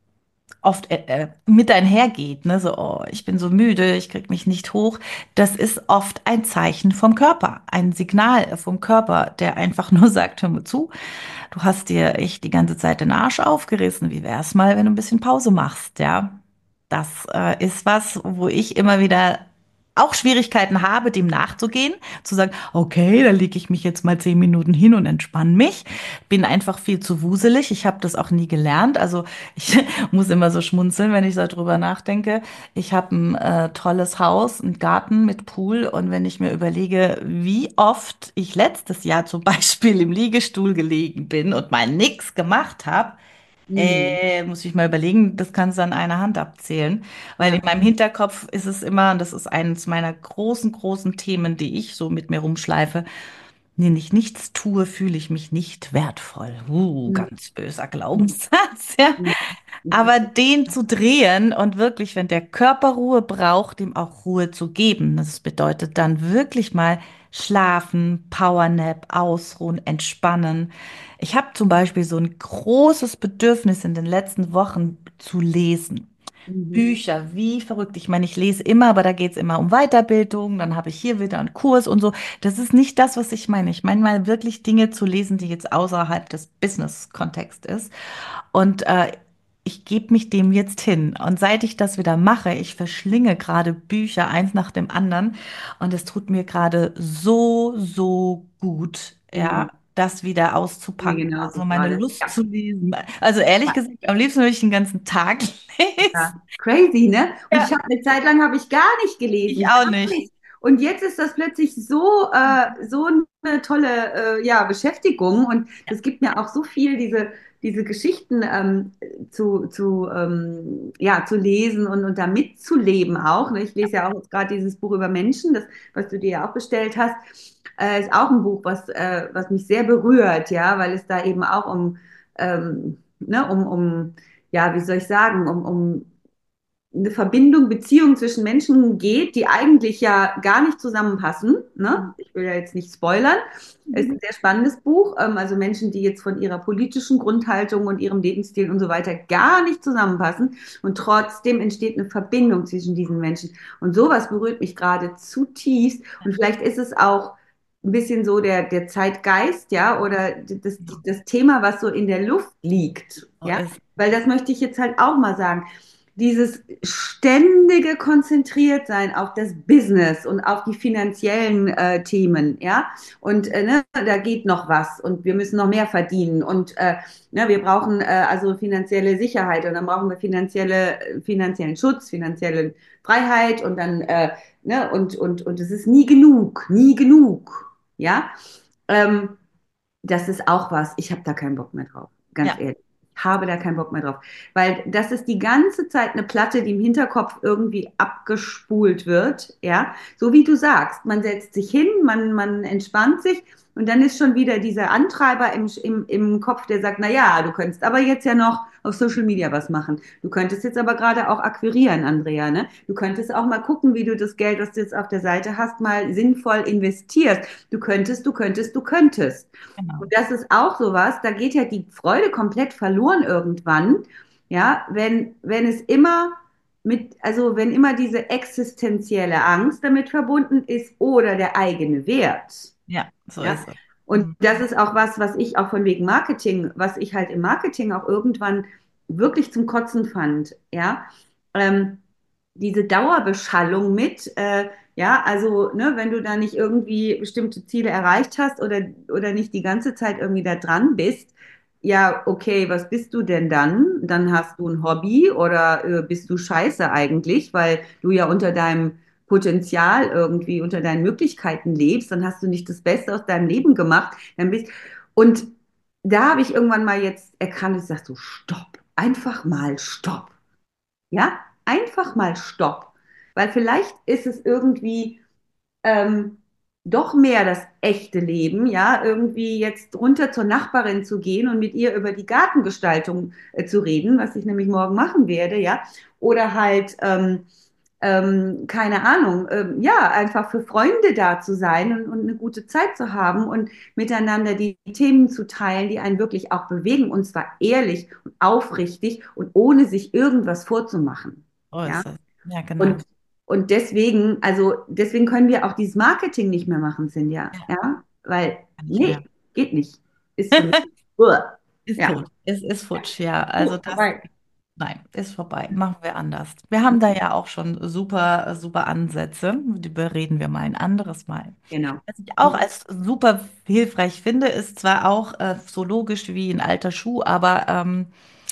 oft äh, äh, mit einhergeht, ne? So, oh, ich bin so müde, ich krieg mich nicht hoch. Das ist oft ein Zeichen vom Körper, ein Signal vom Körper, der einfach nur sagt, hör mir zu, du hast dir echt die ganze Zeit den Arsch aufgerissen. Wie wär's mal, wenn du ein bisschen Pause machst, ja? Das äh, ist was, wo ich immer wieder auch Schwierigkeiten habe, dem nachzugehen, zu sagen, okay, da lege ich mich jetzt mal zehn Minuten hin und entspanne mich. Bin einfach viel zu wuselig. Ich habe das auch nie gelernt. Also ich muss immer so schmunzeln, wenn ich darüber nachdenke. Ich habe ein äh, tolles Haus, einen Garten mit Pool und wenn ich mir überlege, wie oft ich letztes Jahr zum Beispiel im Liegestuhl gelegen bin und mal nichts gemacht habe, Mhm. äh, muss ich mal überlegen, das kannst du an einer Hand abzählen, weil in Ja. meinem Hinterkopf ist es immer, und das ist eines meiner großen, großen Themen, die ich so mit mir rumschleife, wenn ich nichts tue, fühle ich mich nicht wertvoll. Uh, Mhm. ganz böser Glaubenssatz, ja. Mhm. Aber den zu drehen und wirklich, wenn der Körper Ruhe braucht, ihm auch Ruhe zu geben. Das bedeutet dann wirklich mal schlafen, Powernap, ausruhen, entspannen. Ich habe zum Beispiel so ein großes Bedürfnis in den letzten Wochen zu lesen. Mhm. Bücher, wie verrückt. Ich meine, ich lese immer, aber da geht es immer um Weiterbildung. Dann habe ich hier wieder einen Kurs und so. Das ist nicht das, was ich meine. Ich meine mal wirklich Dinge zu lesen, die jetzt außerhalb des Business-Kontext ist. Und äh, ich gebe mich dem jetzt hin. Und seit ich das wieder mache, ich verschlinge gerade Bücher eins nach dem anderen. Und es tut mir gerade so, so gut, Mhm. ja, das wieder Mir auszupacken. genauso Also meine gerade. Lust Ja. zu lesen. Also ehrlich Ja. gesagt, am liebsten würde ich den ganzen Tag Ja, lesen. crazy, ne? Und ich Ja, habe eine Zeit lang habe ich gar nicht ich gelesen, auch gar nicht. nicht. Und jetzt ist das plötzlich so äh, so eine tolle äh, ja, Beschäftigung und das gibt mir auch so viel diese diese Geschichten ähm, zu zu ähm, ja zu lesen und und da mitzuleben auch. Ne? Ich lese ja auch jetzt gerade dieses Buch über Menschen, das was du dir ja auch bestellt hast, äh, ist auch ein Buch, was äh, was mich sehr berührt, ja, weil es da eben auch um ähm, ne, um, um, ja, wie soll ich sagen, um, um eine Verbindung, Beziehung zwischen Menschen geht, die eigentlich ja gar nicht zusammenpassen. Ne? Ich will ja jetzt nicht spoilern. Es ist ein sehr spannendes Buch. Ähm, also Menschen, die jetzt von ihrer politischen Grundhaltung und ihrem Lebensstil und so weiter gar nicht zusammenpassen. Und trotzdem entsteht eine Verbindung zwischen diesen Menschen. Und sowas berührt mich gerade zutiefst. Und vielleicht ist es auch ein bisschen so der, der Zeitgeist, ja, oder das, das Thema, was so in der Luft liegt, So ja. ist. Weil das möchte ich jetzt halt auch mal sagen, dieses ständige Konzentriertsein auf das Business und auf die finanziellen äh, Themen, ja, und äh, ne, da geht noch was und wir müssen noch mehr verdienen und äh, ne, wir brauchen äh, also finanzielle Sicherheit und dann brauchen wir finanzielle, finanziellen Schutz, finanzielle Freiheit und dann, äh, ne, und, und, und es ist nie genug, nie genug, ja, ähm, das ist auch was, ich habe da keinen Bock mehr drauf, ganz Ja, ehrlich. Ich habe da keinen Bock mehr drauf. Weil das ist die ganze Zeit eine Platte, die im Hinterkopf irgendwie abgespult wird. Ja, so wie du sagst, man setzt sich hin, man, man entspannt sich und dann ist schon wieder dieser Antreiber im, im, im Kopf, der sagt, na ja, du könntest aber jetzt ja noch auf Social Media was machen. Du könntest jetzt aber gerade auch akquirieren, Andrea, ne? Du könntest auch mal gucken, wie du das Geld, das du jetzt auf der Seite hast, mal sinnvoll investierst. Du könntest, du könntest, du könntest. genau. Und das ist auch sowas, da geht ja die Freude komplett verloren irgendwann, ja, wenn, wenn es immer mit, also wenn immer diese existenzielle Angst damit verbunden ist oder der eigene Wert. Ja, so Ja. ist es. Und Mhm. das ist auch was, was ich auch von wegen Marketing, was ich halt im Marketing auch irgendwann wirklich zum Kotzen fand, ja. Ähm, diese Dauerbeschallung mit, äh, ja, also, ne, wenn du da nicht irgendwie bestimmte Ziele erreicht hast oder, oder nicht die ganze Zeit irgendwie da dran bist, ja, okay, was bist du denn dann? Dann hast du ein Hobby oder äh, bist du scheiße eigentlich, weil du ja unter deinem Potenzial irgendwie, unter deinen Möglichkeiten lebst, dann hast du nicht das Beste aus deinem Leben gemacht. Dann bist, und da habe ich irgendwann mal jetzt erkannt, ich sage so, stopp, einfach mal stopp. Ja, einfach mal stopp. Weil vielleicht ist es irgendwie ähm, doch mehr das echte Leben, ja, irgendwie jetzt runter zur Nachbarin zu gehen und mit ihr über die Gartengestaltung äh, zu reden, was ich nämlich morgen machen werde, ja, oder halt, ähm, ähm, keine Ahnung, ähm, ja, einfach für Freunde da zu sein und, und eine gute Zeit zu haben und miteinander die Themen zu teilen, die einen wirklich auch bewegen, und zwar ehrlich und aufrichtig und ohne sich irgendwas vorzumachen, So ja. ist es. Ja, genau. Und, und deswegen, also deswegen können wir auch dieses Marketing nicht mehr machen, Cynthia. Ja, Ja, weil, kann ich nee, mehr. geht nicht. Ist für mich, uah. Ist Ja, tot. Es ist futsch, ja. Also gut, das, vorbei. nein, ist vorbei. Machen wir anders. Wir haben da ja auch schon super, super Ansätze. Die bereden wir mal ein anderes Mal. Genau. Was ich auch als super hilfreich finde, ist zwar auch äh, so logisch wie ein alter Schuh, aber ähm,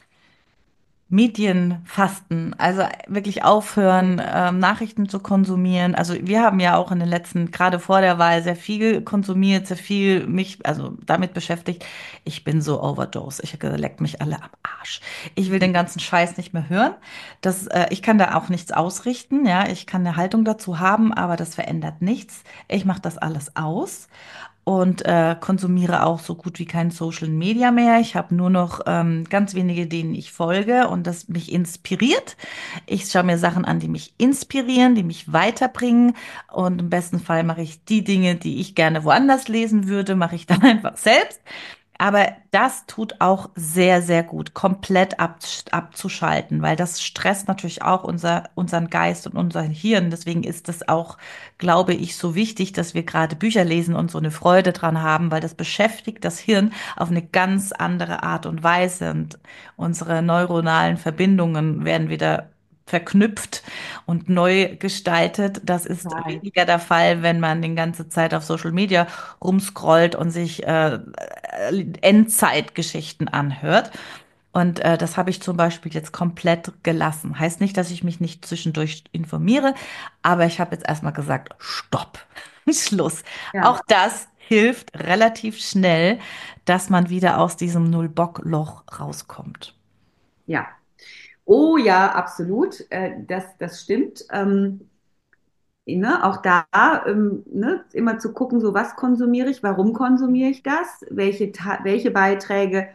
Medienfasten, also wirklich aufhören, ähm, Nachrichten zu konsumieren. Also wir haben ja auch in den letzten, gerade vor der Wahl, sehr viel konsumiert, sehr viel mich, also damit beschäftigt. Ich bin so overdose. Ich habe gesagt, leckt mich alle am Arsch. Ich will den ganzen Scheiß nicht mehr hören. Das, äh, ich kann da auch nichts ausrichten, ja. Ich kann eine Haltung dazu haben, aber das verändert nichts. Ich mache das alles aus und äh, konsumiere auch so gut wie kein Social Media mehr. Ich habe nur noch ähm, ganz wenige, denen ich folge und das mich inspiriert. Ich schaue mir Sachen an, die mich inspirieren, die mich weiterbringen und im besten Fall mache ich die Dinge, die ich gerne woanders lesen würde, mache ich dann einfach selbst. Aber das tut auch sehr, sehr gut, komplett ab, abzuschalten, weil das stresst natürlich auch unser, unseren Geist und unser Hirn. Deswegen ist es auch, glaube ich, so wichtig, dass wir gerade Bücher lesen und so eine Freude dran haben, weil das beschäftigt das Hirn auf eine ganz andere Art und Weise und unsere neuronalen Verbindungen werden wieder verknüpft und neu gestaltet. Das ist Total. weniger der Fall, wenn man die ganze Zeit auf Social Media rumscrollt und sich äh, Endzeitgeschichten anhört. Und äh, das habe ich zum Beispiel jetzt komplett gelassen. Heißt nicht, dass ich mich nicht zwischendurch informiere, aber ich habe jetzt erstmal gesagt, Stopp, Schluss. Ja, Auch das hilft relativ schnell, dass man wieder aus diesem Null-Bock-Loch rauskommt. ja. Oh ja, absolut. Äh, das, das stimmt. Ähm, ne, auch da ähm, ne, immer zu gucken, so was konsumiere ich, warum konsumiere ich das, welche, Ta- welche Beiträge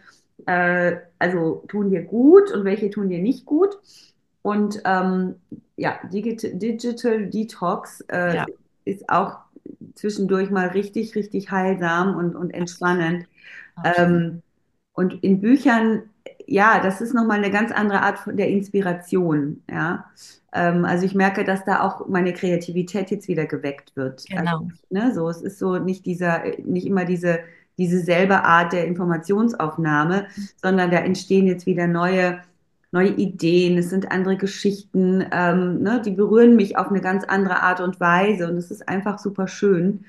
äh, also tun dir gut und welche tun dir nicht gut. Und ähm, ja, Digital, Digital Detox äh, Ja, ist auch zwischendurch mal richtig, richtig heilsam und, und entspannend. absolut. Ähm, und in Büchern, ja, das ist nochmal eine ganz andere Art von der Inspiration, ja. Ähm, also ich merke, dass da auch meine Kreativität jetzt wieder geweckt wird. Also, Genau. ne, so, es ist so nicht dieser, nicht immer diese, diese selbe Art der Informationsaufnahme, sondern da entstehen jetzt wieder neue, neue Ideen, es sind andere Geschichten, ähm, ne, die berühren mich auf eine ganz andere Art und Weise und es ist einfach super schön.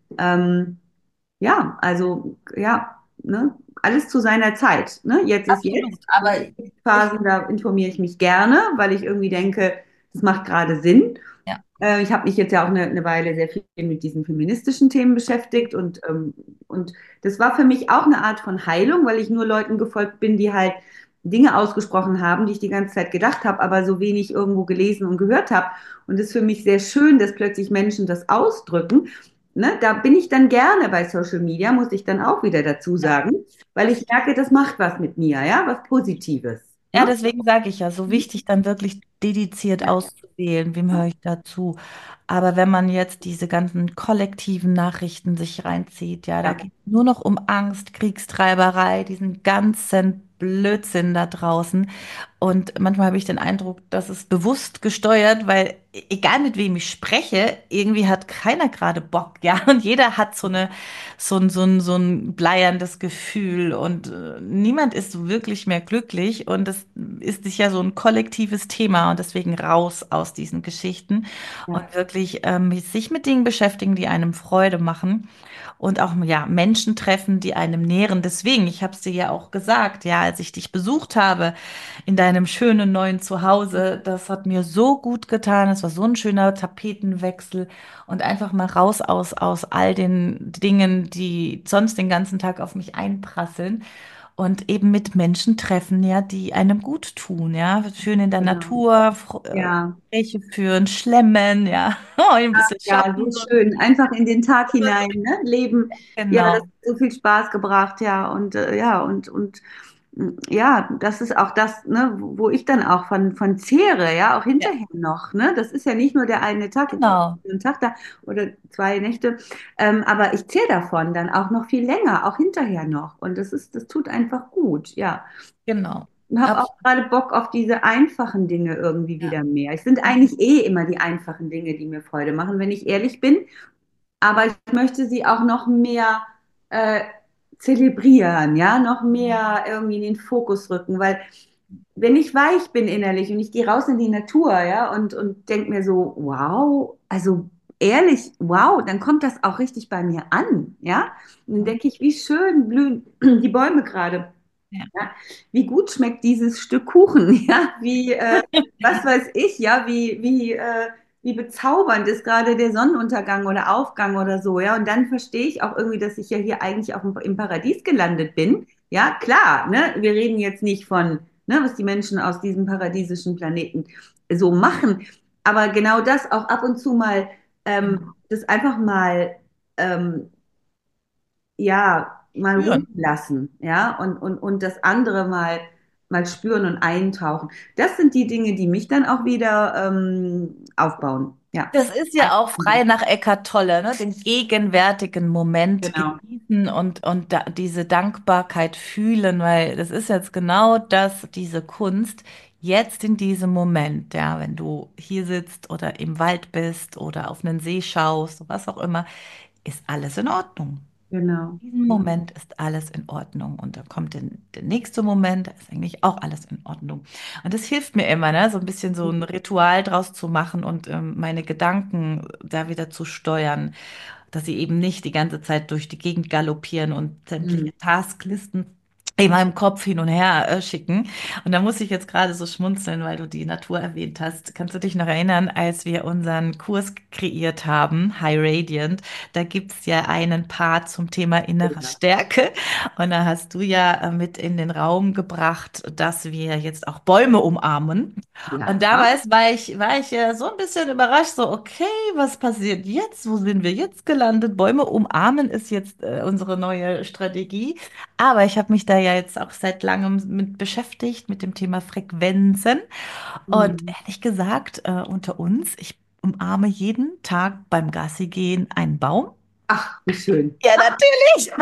Ähm, ja, also ja, ne, alles zu seiner Zeit. Ne? Jetzt ist Absolut. jetzt. Und Aber es gibt ich, Phasen, da informiere ich mich gerne, weil ich irgendwie denke, das macht gerade Sinn. ja, Äh, ich habe mich jetzt ja auch eine, eine Weile sehr viel mit diesen feministischen Themen beschäftigt und, ähm, und das war für mich auch eine Art von Heilung, weil ich nur Leuten gefolgt bin, die halt Dinge ausgesprochen haben, die ich die ganze Zeit gedacht habe, aber so wenig irgendwo gelesen und gehört habe. Und es ist für mich sehr schön, dass plötzlich Menschen das ausdrücken. Ne, da bin ich dann gerne bei Social Media, muss ich dann auch wieder dazu ja, sagen, weil ich das merke, das macht was mit mir, ja, was Positives. Ja, Ne? deswegen sage ich ja, so wichtig dann wirklich dediziert Ja, auszuwählen, wem höre ich dazu. Aber wenn man jetzt diese ganzen kollektiven Nachrichten sich reinzieht, ja, da ja, geht es nur noch um Angst, Kriegstreiberei, diesen ganzen Blödsinn da draußen. Und manchmal habe ich den Eindruck, dass es bewusst gesteuert, weil e- egal mit wem ich spreche, irgendwie hat keiner gerade Bock, ja. Und jeder hat so eine, so ein, so ein, so ein bleierndes Gefühl und äh, niemand ist so wirklich mehr glücklich. Und das ist sicher so ein kollektives Thema und deswegen raus aus diesen Geschichten und ja, wirklich ähm, sich mit Dingen beschäftigen, die einem Freude machen und auch ja Menschen treffen, die einem nähren. Deswegen, ich habe es dir ja auch gesagt, ja, als ich dich besucht habe in deinem schönen neuen Zuhause, das hat mir so gut getan. Es war so ein schöner Tapetenwechsel und einfach mal raus aus aus all den Dingen, die sonst den ganzen Tag auf mich einprasseln. Und eben mit Menschen treffen, ja, die einem gut tun, ja. Schön in der genau. Natur, Fr- äh, Ja. Gespräche führen, schlemmen, ja. Ein bisschen Ja, so shoppen, so schön. Einfach in den Tag hinein, ne? Leben. Ja, das hat genau. so viel Spaß gebracht, ja. Und äh, ja, und, und mm, ja, das ist auch das, ne, wo ich dann auch von, von zehre, ja, auch Ja, hinterher noch, ne? Das ist ja nicht nur der eine Tag, jetzt war genau, ich einen Tag da oder zwei Nächte, ähm, aber ich zehre davon dann auch noch viel länger, auch hinterher noch. Und das ist, das tut einfach gut, ja. genau. Und habe auch Absolut. gerade Bock auf diese einfachen Dinge irgendwie Ja. wieder mehr. Es sind eigentlich eh immer die einfachen Dinge, die mir Freude machen, wenn ich ehrlich bin. Aber ich möchte sie auch noch mehr äh, zelebrieren, ja, noch mehr irgendwie in den Fokus rücken, weil wenn ich weich bin innerlich und ich gehe raus in die Natur, ja, und, und denke mir so, wow, also ehrlich, wow, dann kommt das auch richtig bei mir an, ja. Und dann denke ich, wie schön blühen die Bäume gerade. Ja. Ja, wie gut schmeckt dieses Stück Kuchen, ja, wie, äh, was weiß ich, ja, wie, wie, äh, wie bezaubernd ist gerade der Sonnenuntergang oder Aufgang oder so, ja, und dann verstehe ich auch irgendwie, dass ich ja hier eigentlich auch im, im Paradies gelandet bin, ja, klar, ne, wir reden jetzt nicht von, ne, was die Menschen aus diesem paradiesischen Planeten so machen, aber genau das auch ab und zu mal, ähm, Genau. das einfach mal, ähm, ja, mal ruhen Spüren. lassen, ja, und, und, und das andere mal, mal spüren und eintauchen. Das sind die Dinge, die mich dann auch wieder ähm, aufbauen. Ja. Das ist ja auch frei nach Eckart Tolle, ne? Den gegenwärtigen Moment Genau, genießen und, und da, diese Dankbarkeit fühlen, weil das ist jetzt genau das, diese Kunst, jetzt in diesem Moment, ja, wenn du hier sitzt oder im Wald bist oder auf einen See schaust, was auch immer, ist alles in Ordnung. genau. In diesem Moment ist alles in Ordnung und dann kommt der, der nächste Moment, da ist eigentlich auch alles in Ordnung. Und das hilft mir immer, ne, so ein bisschen so ein Ritual draus zu machen und ähm, meine Gedanken da wieder zu steuern, dass sie eben nicht die ganze Zeit durch die Gegend galoppieren und Mhm. sämtliche Tasklisten in meinem Kopf hin und her äh, schicken. Und da muss ich jetzt gerade so schmunzeln, weil du die Natur erwähnt hast. Kannst du dich noch erinnern, als wir unseren Kurs kreiert haben, High Radiant? Da gibt's ja einen Part zum Thema innere Ja, Stärke. Und da hast du ja äh, mit in den Raum gebracht, dass wir jetzt auch Bäume umarmen. ja, Und damals war ich, war ich ja so ein bisschen überrascht, so, okay, was passiert jetzt? Wo sind wir jetzt gelandet? Bäume umarmen ist jetzt äh, unsere neue Strategie. Aber ich habe mich da ja jetzt auch seit langem mit beschäftigt, mit dem Thema Frequenzen. Und Mhm. ehrlich gesagt, äh, unter uns, ich umarme jeden Tag beim Gassi gehen einen Baum. Ach, wie schön. Ja, natürlich.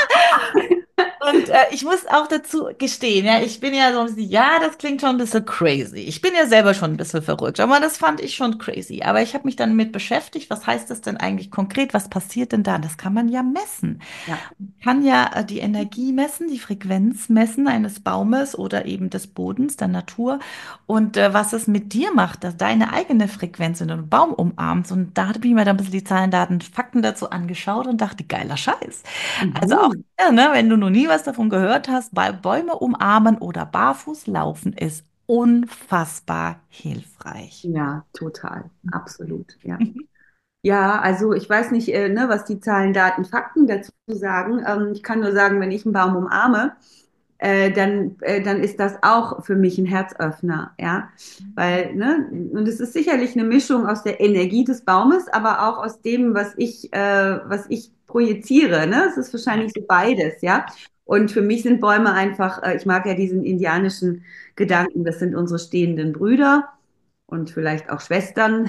Und äh, ich muss auch dazu gestehen, ja, ich bin ja so, ein bisschen- ja, das klingt schon ein bisschen crazy. Ich bin ja selber schon ein bisschen verrückt, aber das fand ich schon crazy. Aber ich habe mich dann mit beschäftigt, was heißt das denn eigentlich konkret? Was passiert denn da? Das kann man ja messen. Ja. Kann ja äh, die Energie messen, die Frequenz messen eines Baumes oder eben des Bodens, der Natur und äh, was es mit dir macht, dass deine eigene Frequenz in den Baum umarmst. Und da habe ich mir dann ein bisschen die Zahlen, Daten, Fakten dazu angeschaut und dachte, geiler Scheiß. Also auch, Mhm. ja, ne, wenn du noch nie was davon gehört hast, bei Bäume umarmen oder barfuß laufen ist unfassbar hilfreich. Ja, total. Absolut. Ja. Ja, also ich weiß nicht, äh, ne, was die Zahlen, Daten, Fakten dazu sagen. Ähm, ich kann nur sagen, wenn ich einen Baum umarme, äh, dann, äh, dann ist das auch für mich ein Herzöffner, ja. Weil, ne, und es ist sicherlich eine Mischung aus der Energie des Baumes, aber auch aus dem, was ich, äh, was ich projiziere, ne? Es ist Ja. wahrscheinlich so beides, ja. Und für mich sind Bäume einfach, äh, ich mag ja diesen indianischen Ja. Gedanken, das sind unsere stehenden Brüder und vielleicht auch Schwestern.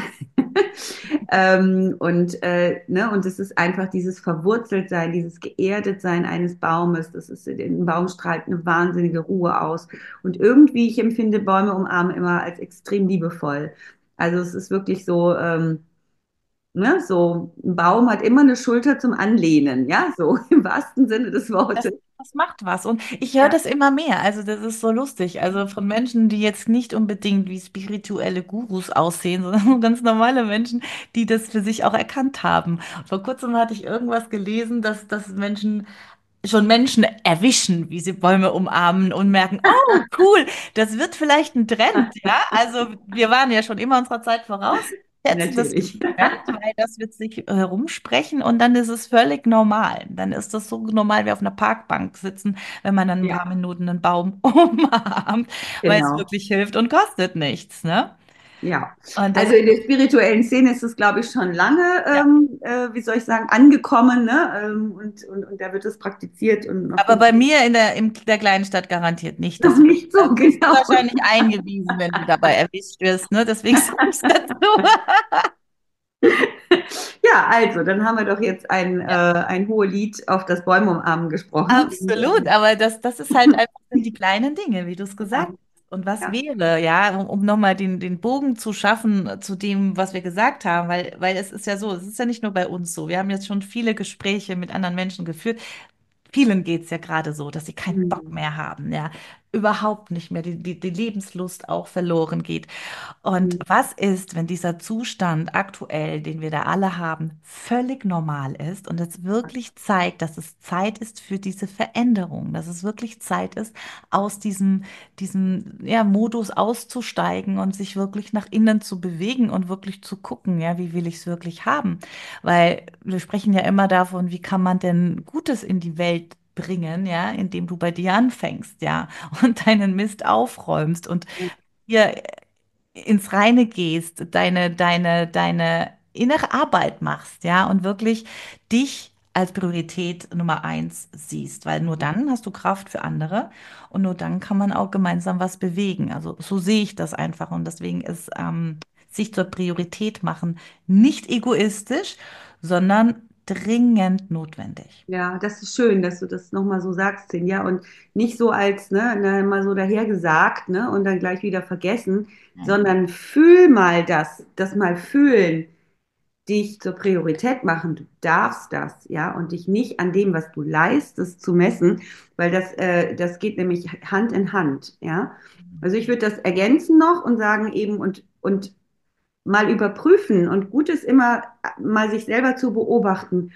ähm, und, äh, ne, und es ist einfach dieses Verwurzeltsein, dieses Geerdetsein eines Baumes. Das ist, ein Baum strahlt eine wahnsinnige Ruhe aus. Und irgendwie, ich empfinde Bäume umarmen immer als extrem liebevoll. Also es ist wirklich so, ähm, ne, so ein Baum hat immer eine Schulter zum Anlehnen, ja, so im wahrsten Sinne des Das, Wortes. das macht was. Und ich höre Ja. das immer mehr. Also das ist so lustig. Also von Menschen, die jetzt nicht unbedingt wie spirituelle Gurus aussehen, sondern ganz normale Menschen, die das für sich auch erkannt haben. Vor kurzem hatte ich irgendwas gelesen, dass, dass Menschen schon Menschen erwischen, wie sie Bäume umarmen und merken, oh, cool, das wird vielleicht ein Trend, ja? Also wir waren ja schon immer unserer Zeit voraus. Jetzt das wird Natürlich. ein Trend, weil das wird sich herumsprechen und dann ist es völlig normal. Dann ist das so normal wie auf einer Parkbank sitzen, wenn man dann ein Ja, paar Minuten einen Baum umarmt, weil es genau. wirklich hilft und kostet nichts, ne? Ja, Und also das, in der spirituellen Szene ist es, glaube ich, schon lange, ja. ähm, äh, wie soll ich sagen, angekommen, ne? Ähm, und, und, und da wird es praktiziert und noch Aber gut, bei mir in der, in der kleinen Stadt garantiert nicht. noch Deswegen nicht äh, so bist du genau. wahrscheinlich eingewiesen, wenn du dabei erwischt wirst, ne? Deswegen sag ich's dazu. Ja, also, dann haben wir doch jetzt ein, äh, Ja, ein Hohelied auf das Bäume umarmen gesprochen. Und, absolut. Aber das, das ist halt einfach sind die kleinen Dinge, wie du es ja, gesagt hast. Und was ja. wäre, ja, um, um nochmal den, den Bogen zu schaffen äh, zu dem, was wir gesagt haben, weil, weil es ist ja so, es ist ja nicht nur bei uns so. Wir haben jetzt schon viele Gespräche mit anderen Menschen geführt. Vielen geht es ja gerade so, dass sie keinen Bock Mhm. mehr haben, ja, überhaupt nicht mehr, die, die, die Lebenslust auch verloren geht. Und Mhm. was ist, wenn dieser Zustand aktuell, den wir da alle haben, völlig normal ist und es wirklich zeigt, dass es Zeit ist für diese Veränderung, dass es wirklich Zeit ist, aus diesem, diesem ja, Modus auszusteigen und sich wirklich nach innen zu bewegen und wirklich zu gucken, ja, wie will ich es wirklich haben? Weil wir sprechen ja immer davon, wie kann man denn Gutes in die Welt bringen, ja, indem du bei dir anfängst, ja, und deinen Mist aufräumst und hier ins Reine gehst, deine, deine, deine innere Arbeit machst, ja, und wirklich dich als Priorität Nummer eins siehst, weil nur dann hast du Kraft für andere und nur dann kann man auch gemeinsam was bewegen. Also so sehe ich das einfach und deswegen ist ähm, sich zur Priorität machen nicht egoistisch, sondern dringend notwendig. Ja, das ist schön, dass du das nochmal so sagst, Cinja, und nicht so als, ne, ne, mal so dahergesagt, ne, und dann gleich wieder vergessen, Nein. sondern fühl mal das, das mal fühlen, dich zur Priorität machen. Du darfst das, ja, und dich nicht an dem, was du leistest, zu messen, weil das, äh, das geht nämlich Hand in Hand, ja. Also ich würde das ergänzen noch und sagen eben und, und mal überprüfen und gut ist immer mal sich selber zu beobachten.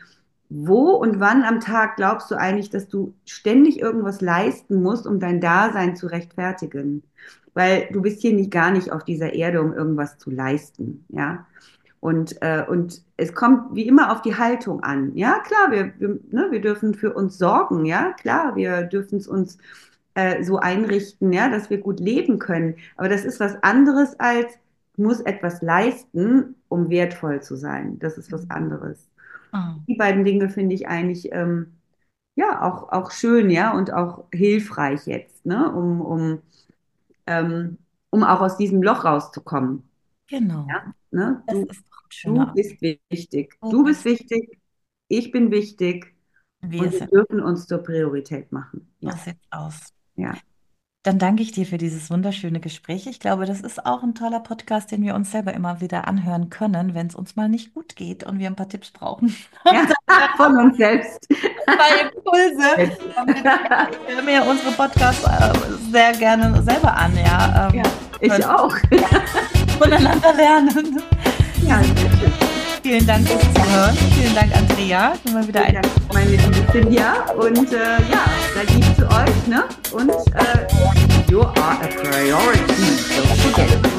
Wo und wann am Tag glaubst du eigentlich, dass du ständig irgendwas leisten musst, um dein Dasein zu rechtfertigen? Weil du bist hier nicht gar nicht auf dieser Erde, um irgendwas zu leisten, ja. Und, äh, und es kommt wie immer auf die Haltung an. Ja, klar, wir, wir, ne, wir dürfen für uns sorgen. Ja, klar, wir dürfen es uns äh, so einrichten, ja, dass wir gut leben können. Aber das ist was anderes als, ich muss etwas leisten, um wertvoll zu sein. Das ist was anderes. Ah. Die beiden Dinge finde ich eigentlich ähm, ja, auch, auch schön, ja, und auch hilfreich jetzt, ne, um, um, ähm, um auch aus diesem Loch rauszukommen. Genau. Ja, ne? Das Du, ist doch ein du schöner bist wichtig. Ausdruck. Du Du bist bist, wichtig, ich bin wichtig wir und wir sind. dürfen uns zur Priorität machen. So Ja, sieht's aus. ja. Dann danke ich dir für dieses wunderschöne Gespräch. Ich glaube, das ist auch ein toller Podcast, den wir uns selber immer wieder anhören können, wenn es uns mal nicht gut geht und wir ein paar Tipps brauchen. Ja, von uns selbst. Ein paar Impulse. Damit wir, ich höre mir unsere Podcasts äh, sehr gerne selber an, ja. Ja, Ähm, ich können auch. voneinander lernen. Ja, Diesen, sehr schön. vielen Dank fürs Zuhören. Vielen Dank, Andrea. Immer wieder Vielen ein Dank, meine liebe Cynthia. Und äh, ja, sei lieb zu euch, ne? Und äh, you are a priority. Don't forget.